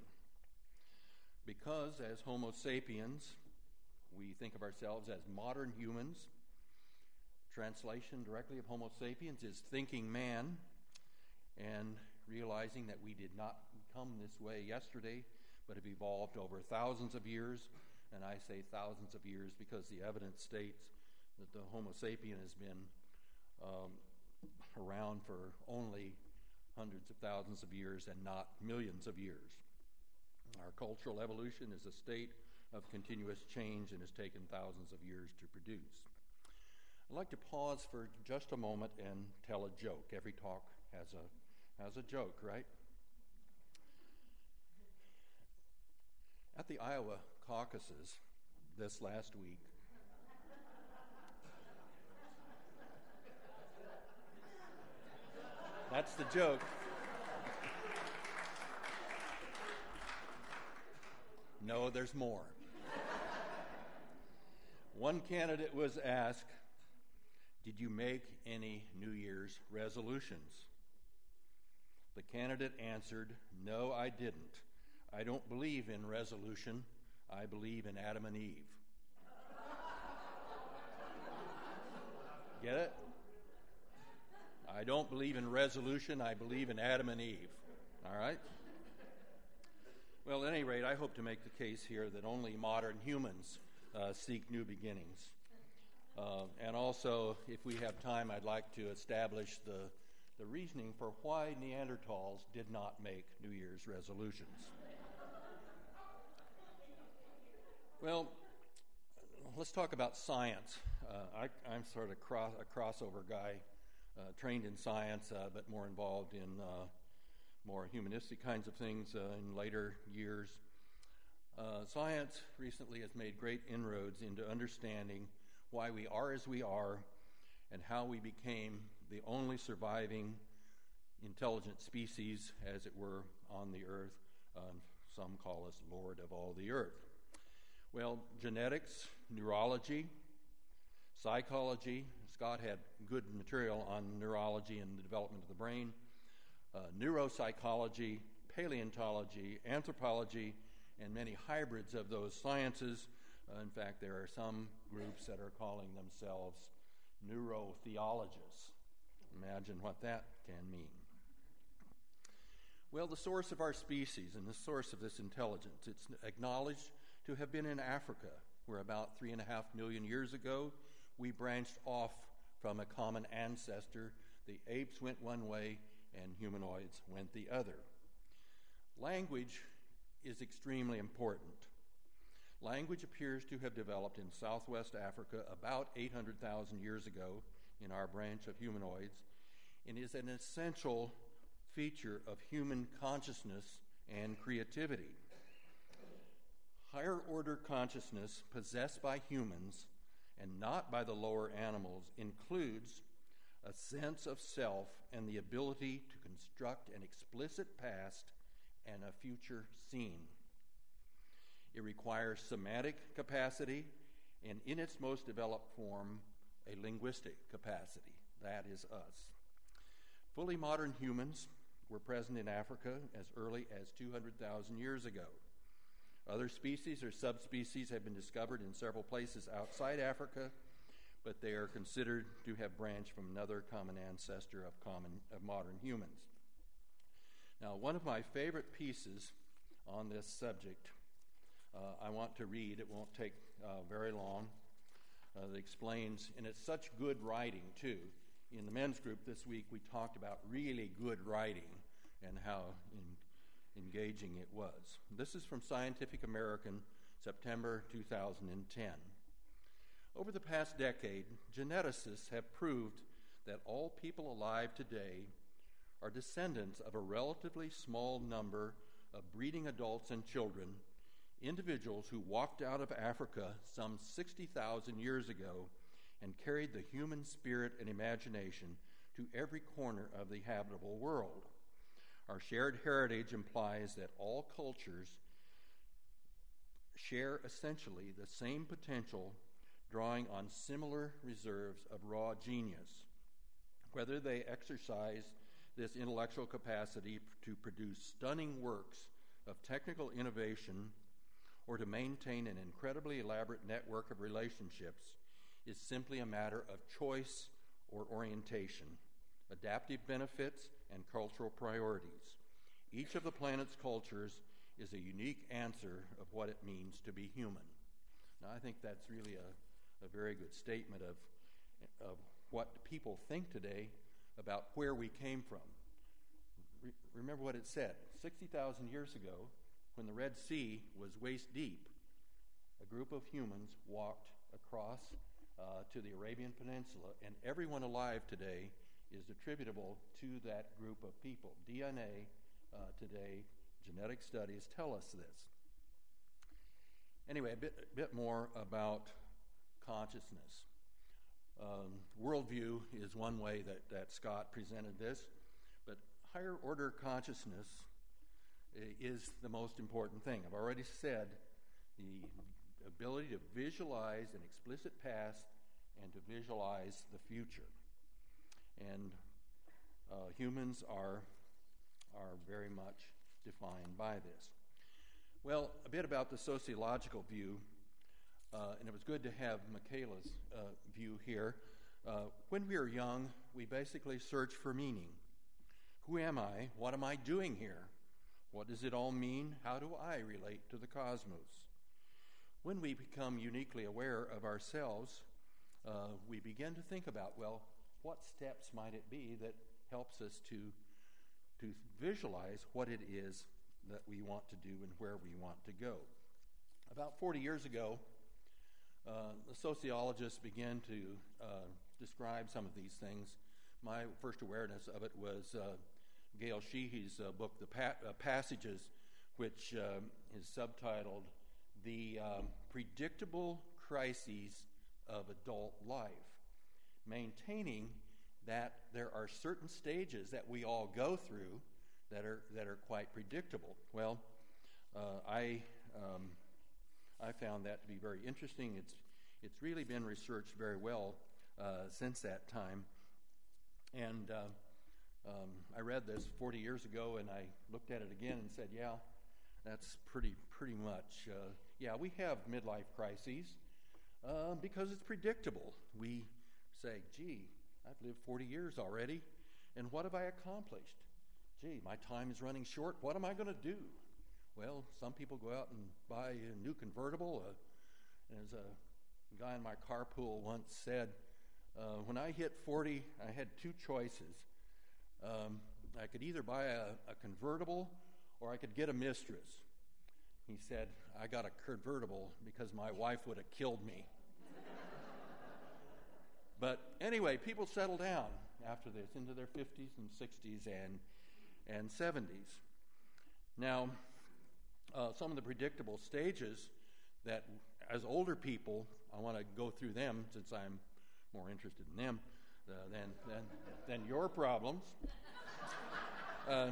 because as Homo sapiens, we think of ourselves as modern humans. Translation directly of Homo sapiens is thinking man, and realizing that we did not come this way yesterday, but have evolved over thousands of years. And I say thousands of years because the evidence states that the Homo sapien has been um, around for only hundreds of thousands of years and not millions of years. Our cultural evolution is a state of continuous change and has taken thousands of years to produce. I'd like to pause for just a moment and tell a joke. Every talk has a has a joke, right? At the Iowa caucuses this last week, that's the joke. No, there's more. One candidate was asked, did you make any New Year's resolutions? The candidate answered, no, I didn't. I don't believe in resolution. I believe in Adam and Eve. Get it? I don't believe in resolution. I believe in Adam and Eve. All right? Well, at any rate, I hope to make the case here that only modern humans uh, seek new beginnings. Uh, and also, if we have time, I'd like to establish the, the reasoning for why Neanderthals did not make New Year's resolutions. Well, let's talk about science. Uh, I, I'm sort of cross, a crossover guy, uh, trained in science, uh, but more involved in uh, more humanistic kinds of things uh, in later years. Uh, science recently has made great inroads into understanding why we are as we are and how we became the only surviving intelligent species, as it were, on the earth. Uh, some call us Lord of all the earth. Well, genetics, neurology, psychology. Scott had good material on neurology and the development of the brain, uh, neuropsychology, paleontology, anthropology, and many hybrids of those sciences. Uh, in fact, there are some groups that are calling themselves neurotheologists. Imagine what that can mean. Well, the source of our species and the source of this intelligence, it's acknowledged to have been in Africa, where about three and a half million years ago, we branched off from a common ancestor. The apes went one way and humanoids went the other. Language is extremely important. Language appears to have developed in southwest Africa about eight hundred thousand years ago in our branch of humanoids, and is an essential feature of human consciousness and creativity. Higher order consciousness possessed by humans and not by the lower animals includes a sense of self and the ability to construct an explicit past and a future scene. It requires semantic capacity and, in its most developed form, a linguistic capacity. That is us. Fully modern humans were present in Africa as early as two hundred thousand years ago. Other species or subspecies have been discovered in several places outside Africa, but they are considered to have branched from another common ancestor of, common, of modern humans. Now, one of my favorite pieces on this subject uh, I want to read. It won't take uh, very long. Uh, that explains, and it's such good writing, too. In the men's group this week, we talked about really good writing and how in, engaging it was. This is from Scientific American, September two thousand ten. Over the past decade, geneticists have proved that all people alive today are descendants of a relatively small number of breeding adults and children, individuals who walked out of Africa some sixty thousand years ago and carried the human spirit and imagination to every corner of the habitable world. Our shared heritage implies that all cultures share essentially the same potential, drawing on similar reserves of raw genius. Whether they exercise this intellectual capacity to produce stunning works of technical innovation or to maintain an incredibly elaborate network of relationships is simply a matter of choice or orientation, adaptive benefits, and cultural priorities. Each of the planet's cultures is a unique answer of what it means to be human. Now, I think that's really a, a very good statement of, of what people think today about where we came from. Re- remember what it said. sixty thousand years ago, when the Red Sea was waist deep, a group of humans walked across uh, to the Arabian Peninsula, and everyone alive today is attributable to that group of people. D N A uh, today, genetic studies tell us this. Anyway, a bit, a bit more about consciousness. Um, worldview is one way that, that Scott presented this, but higher order consciousness is the most important thing. I've already said the ability to visualize an explicit past and to visualize the future. And uh, humans are, are very much defined by this. Well, a bit about the sociological view, uh, and it was good to have Michaela's uh, view here. Uh, when we are young, we basically search for meaning. Who am I? What am I doing here? What does it all mean? How do I relate to the cosmos? When we become uniquely aware of ourselves, uh, we begin to think about, well, what steps might it be that helps us to, to visualize what it is that we want to do and where we want to go? About forty years ago, uh, the sociologists began to uh, describe some of these things. My first awareness of it was uh, Gail Sheehy's uh, book, The pa- uh, Passages, which um, is subtitled The um, Predictable Crises of Adult Life, maintaining that there are certain stages that we all go through that are that are quite predictable. Well, uh, I um, I found that to be very interesting. It's It's really been researched very well uh, since that time. And uh, um, I read this forty years ago, and I looked at it again and said, yeah, that's pretty pretty much. Uh, yeah, we have midlife crises uh, because it's predictable. We say, gee, I've lived forty years already, and what have I accomplished? Gee, my time is running short. What am I going to do? Well, some people go out and buy a new convertible. Uh, as a guy in my carpool once said, uh, when I hit forty, I had two choices. Um, I could either buy a, a convertible or I could get a mistress. He said, I got a convertible because my wife would have killed me. But anyway, people settle down after this into their fifties and sixties and, and seventies. Now, uh, some of the predictable stages that as older people, I want to go through them since I'm more interested in them uh, than, than, than your problems. Um,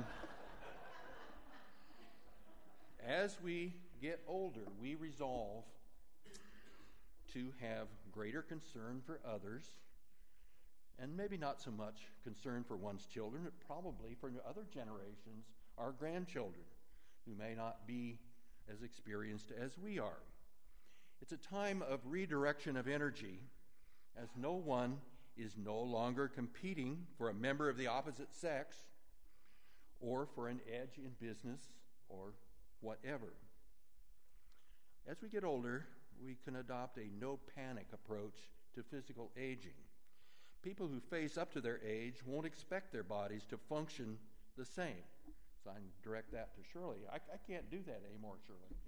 as we get older, we resolve to have greater concern for others, and maybe not so much concern for one's children, but probably for other generations, our grandchildren, who may not be as experienced as we are. It's a time of redirection of energy, as no one is no longer competing for a member of the opposite sex or for an edge in business or whatever. As we get older, we can adopt a no-panic approach to physical aging. People who face up to their age won't expect their bodies to function the same. So I direct that to Shirley. I, I can't do that anymore, Shirley.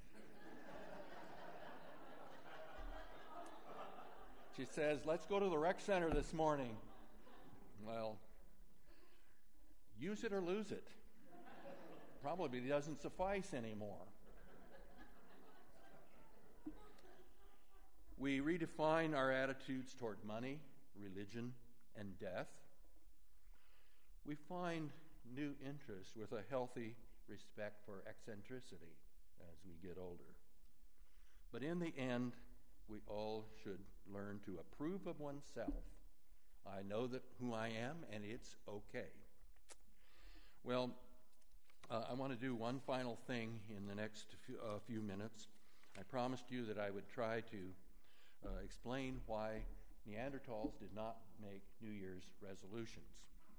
She says, let's go to the rec center this morning. Well, use it or lose it. Probably doesn't suffice anymore. We redefine our attitudes toward money, religion, and death. We find new interests with a healthy respect for eccentricity as we get older. But in the end, we all should learn to approve of oneself. I know that who I am, and it's okay. Well, uh, I want to do one final thing in the next few, uh, few minutes. I promised you that I would try to uh, explain why Neanderthals did not make New Year's resolutions.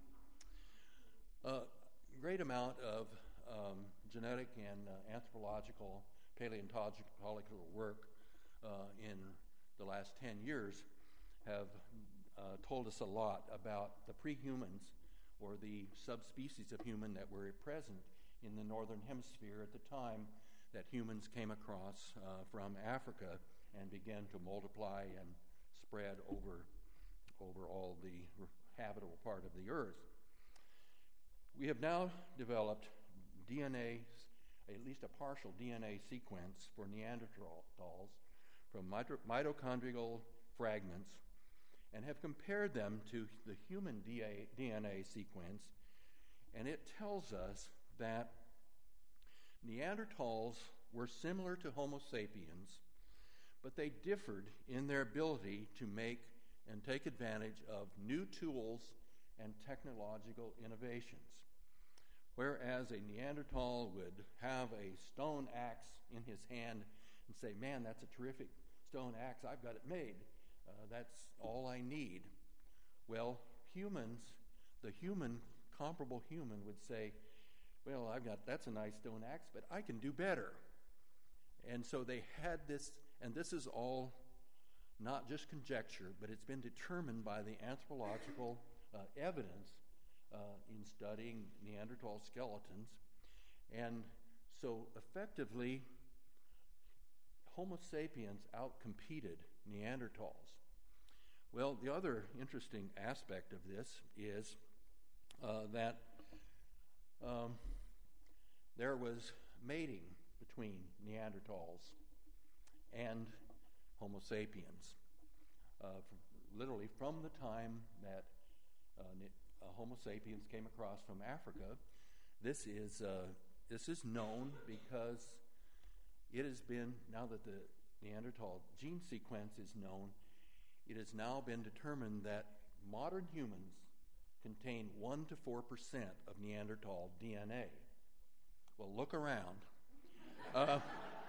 A uh, great amount of um, genetic and uh, anthropological, paleontological work uh, in the last ten years have uh, told us a lot about the pre-humans, or the subspecies of human that were present in the northern hemisphere at the time that humans came across uh, from Africa and began to multiply and spread over, over all the habitable part of the earth. We have now developed D N A, at least a partial D N A sequence for Neanderthals from mito- mitochondrial fragments, and have compared them to the human D N A sequence, and it tells us that Neanderthals were similar to Homo sapiens, but they differed in their ability to make and take advantage of new tools and technological innovations. Whereas a Neanderthal would have a stone axe in his hand and say, man, that's a terrific stone axe, I've got it made. Uh, that's all I need. Well, humans, the human, comparable human would say, well, I've got, that's a nice stone axe, but I can do better. And so they had this, and this is all not just conjecture, but it's been determined by the anthropological uh, evidence uh, in studying Neanderthal skeletons. And so effectively, Homo sapiens outcompeted Neanderthals. Well, the other interesting aspect of this is uh, that um, there was mating between Neanderthals and Homo sapiens. Uh, from, literally from the time that uh, uh, Homo sapiens came across from Africa, this is uh, this is known because it has been, now that the Neanderthal gene sequence is known, it has now been determined that modern humans contain one to four percent of Neanderthal D N A. Well, look around. Uh,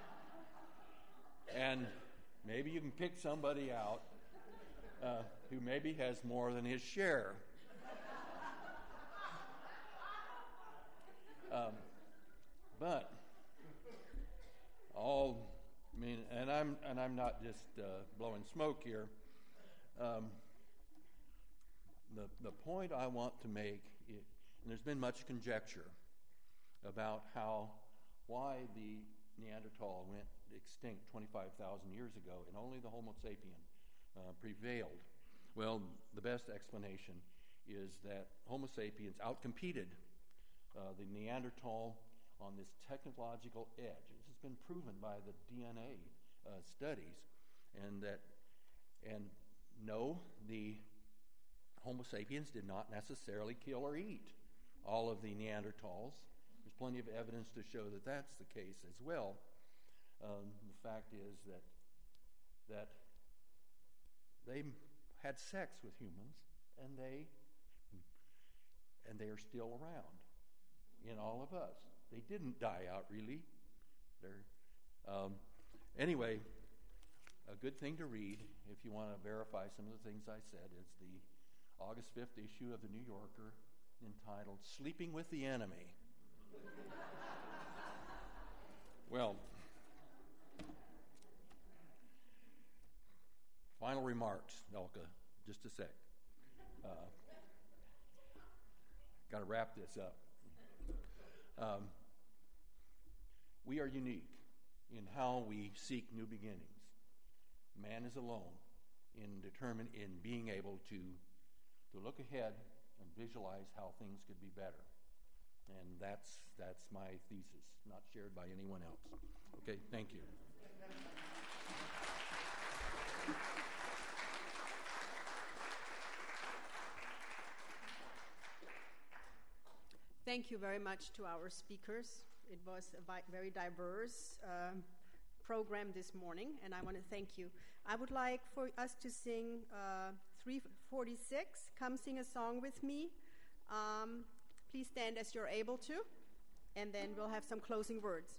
and maybe you can pick somebody out uh, who maybe has more than his share. Um, but all, I mean, and I'm and I'm not just uh, blowing smoke here. Um, the the point I want to make, is, and there's been much conjecture about how why the Neanderthal went extinct twenty-five thousand years ago, and only the Homo sapien uh, prevailed. Well, the best explanation is that Homo sapiens outcompeted uh, the Neanderthal on this technological edge. This has been proven by the D N A uh, studies, and that, and no, the Homo sapiens did not necessarily kill or eat all of the Neanderthals. There's plenty of evidence to show that that's the case as well. Um, the fact is that that they had sex with humans, and they and they are still around in all of us. They didn't die out, really. They're um, anyway. A good thing to read if you want to verify some of the things I said is the August fifth issue of the New Yorker, entitled "Sleeping with the Enemy." Well, final remarks, Elka, just a sec. Uh, Got to wrap this up. Um, we are unique in how we seek new beginnings. Man is alone in determine in being able to to look ahead and visualize how things could be better. And that's that's my thesis, not shared by anyone else. Okay, thank you. Thank you very much to our speakers. It was a vi- very diverse um, program this morning, and I want to thank you. I would like for us to sing uh, three forty-six, Come Sing a Song With Me. Um, please stand as you're able to, and then we'll have some closing words.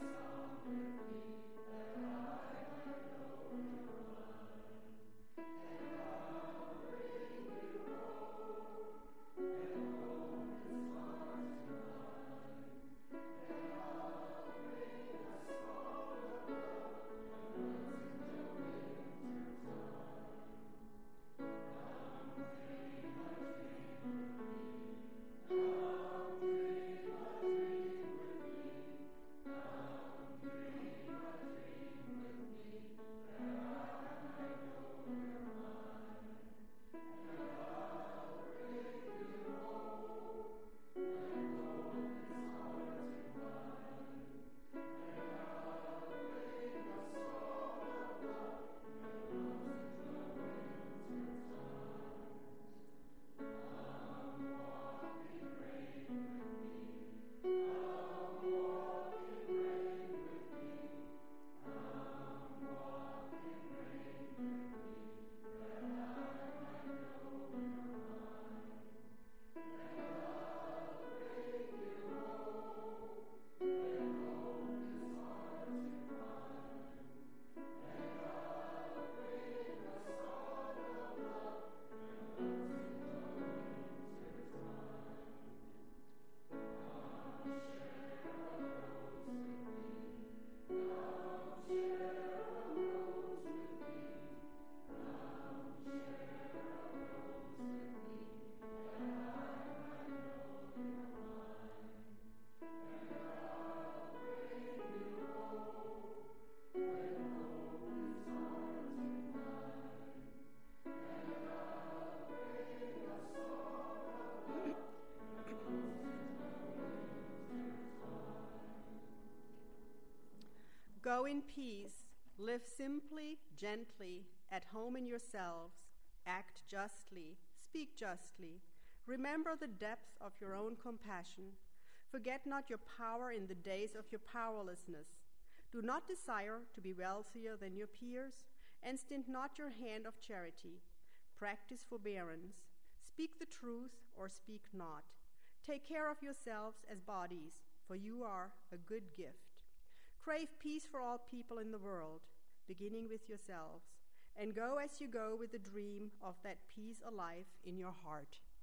Thank you. Go in peace, live simply, gently, at home in yourselves, act justly, speak justly, remember the depth of your own compassion, forget not your power in the days of your powerlessness. Do not desire to be wealthier than your peers, and stint not your hand of charity. Practice forbearance. Speak the truth or speak not. Take care of yourselves as bodies, for you are a good gift. Crave peace for all people in the world, beginning with yourselves, and go as you go with the dream of that peace alive in your heart.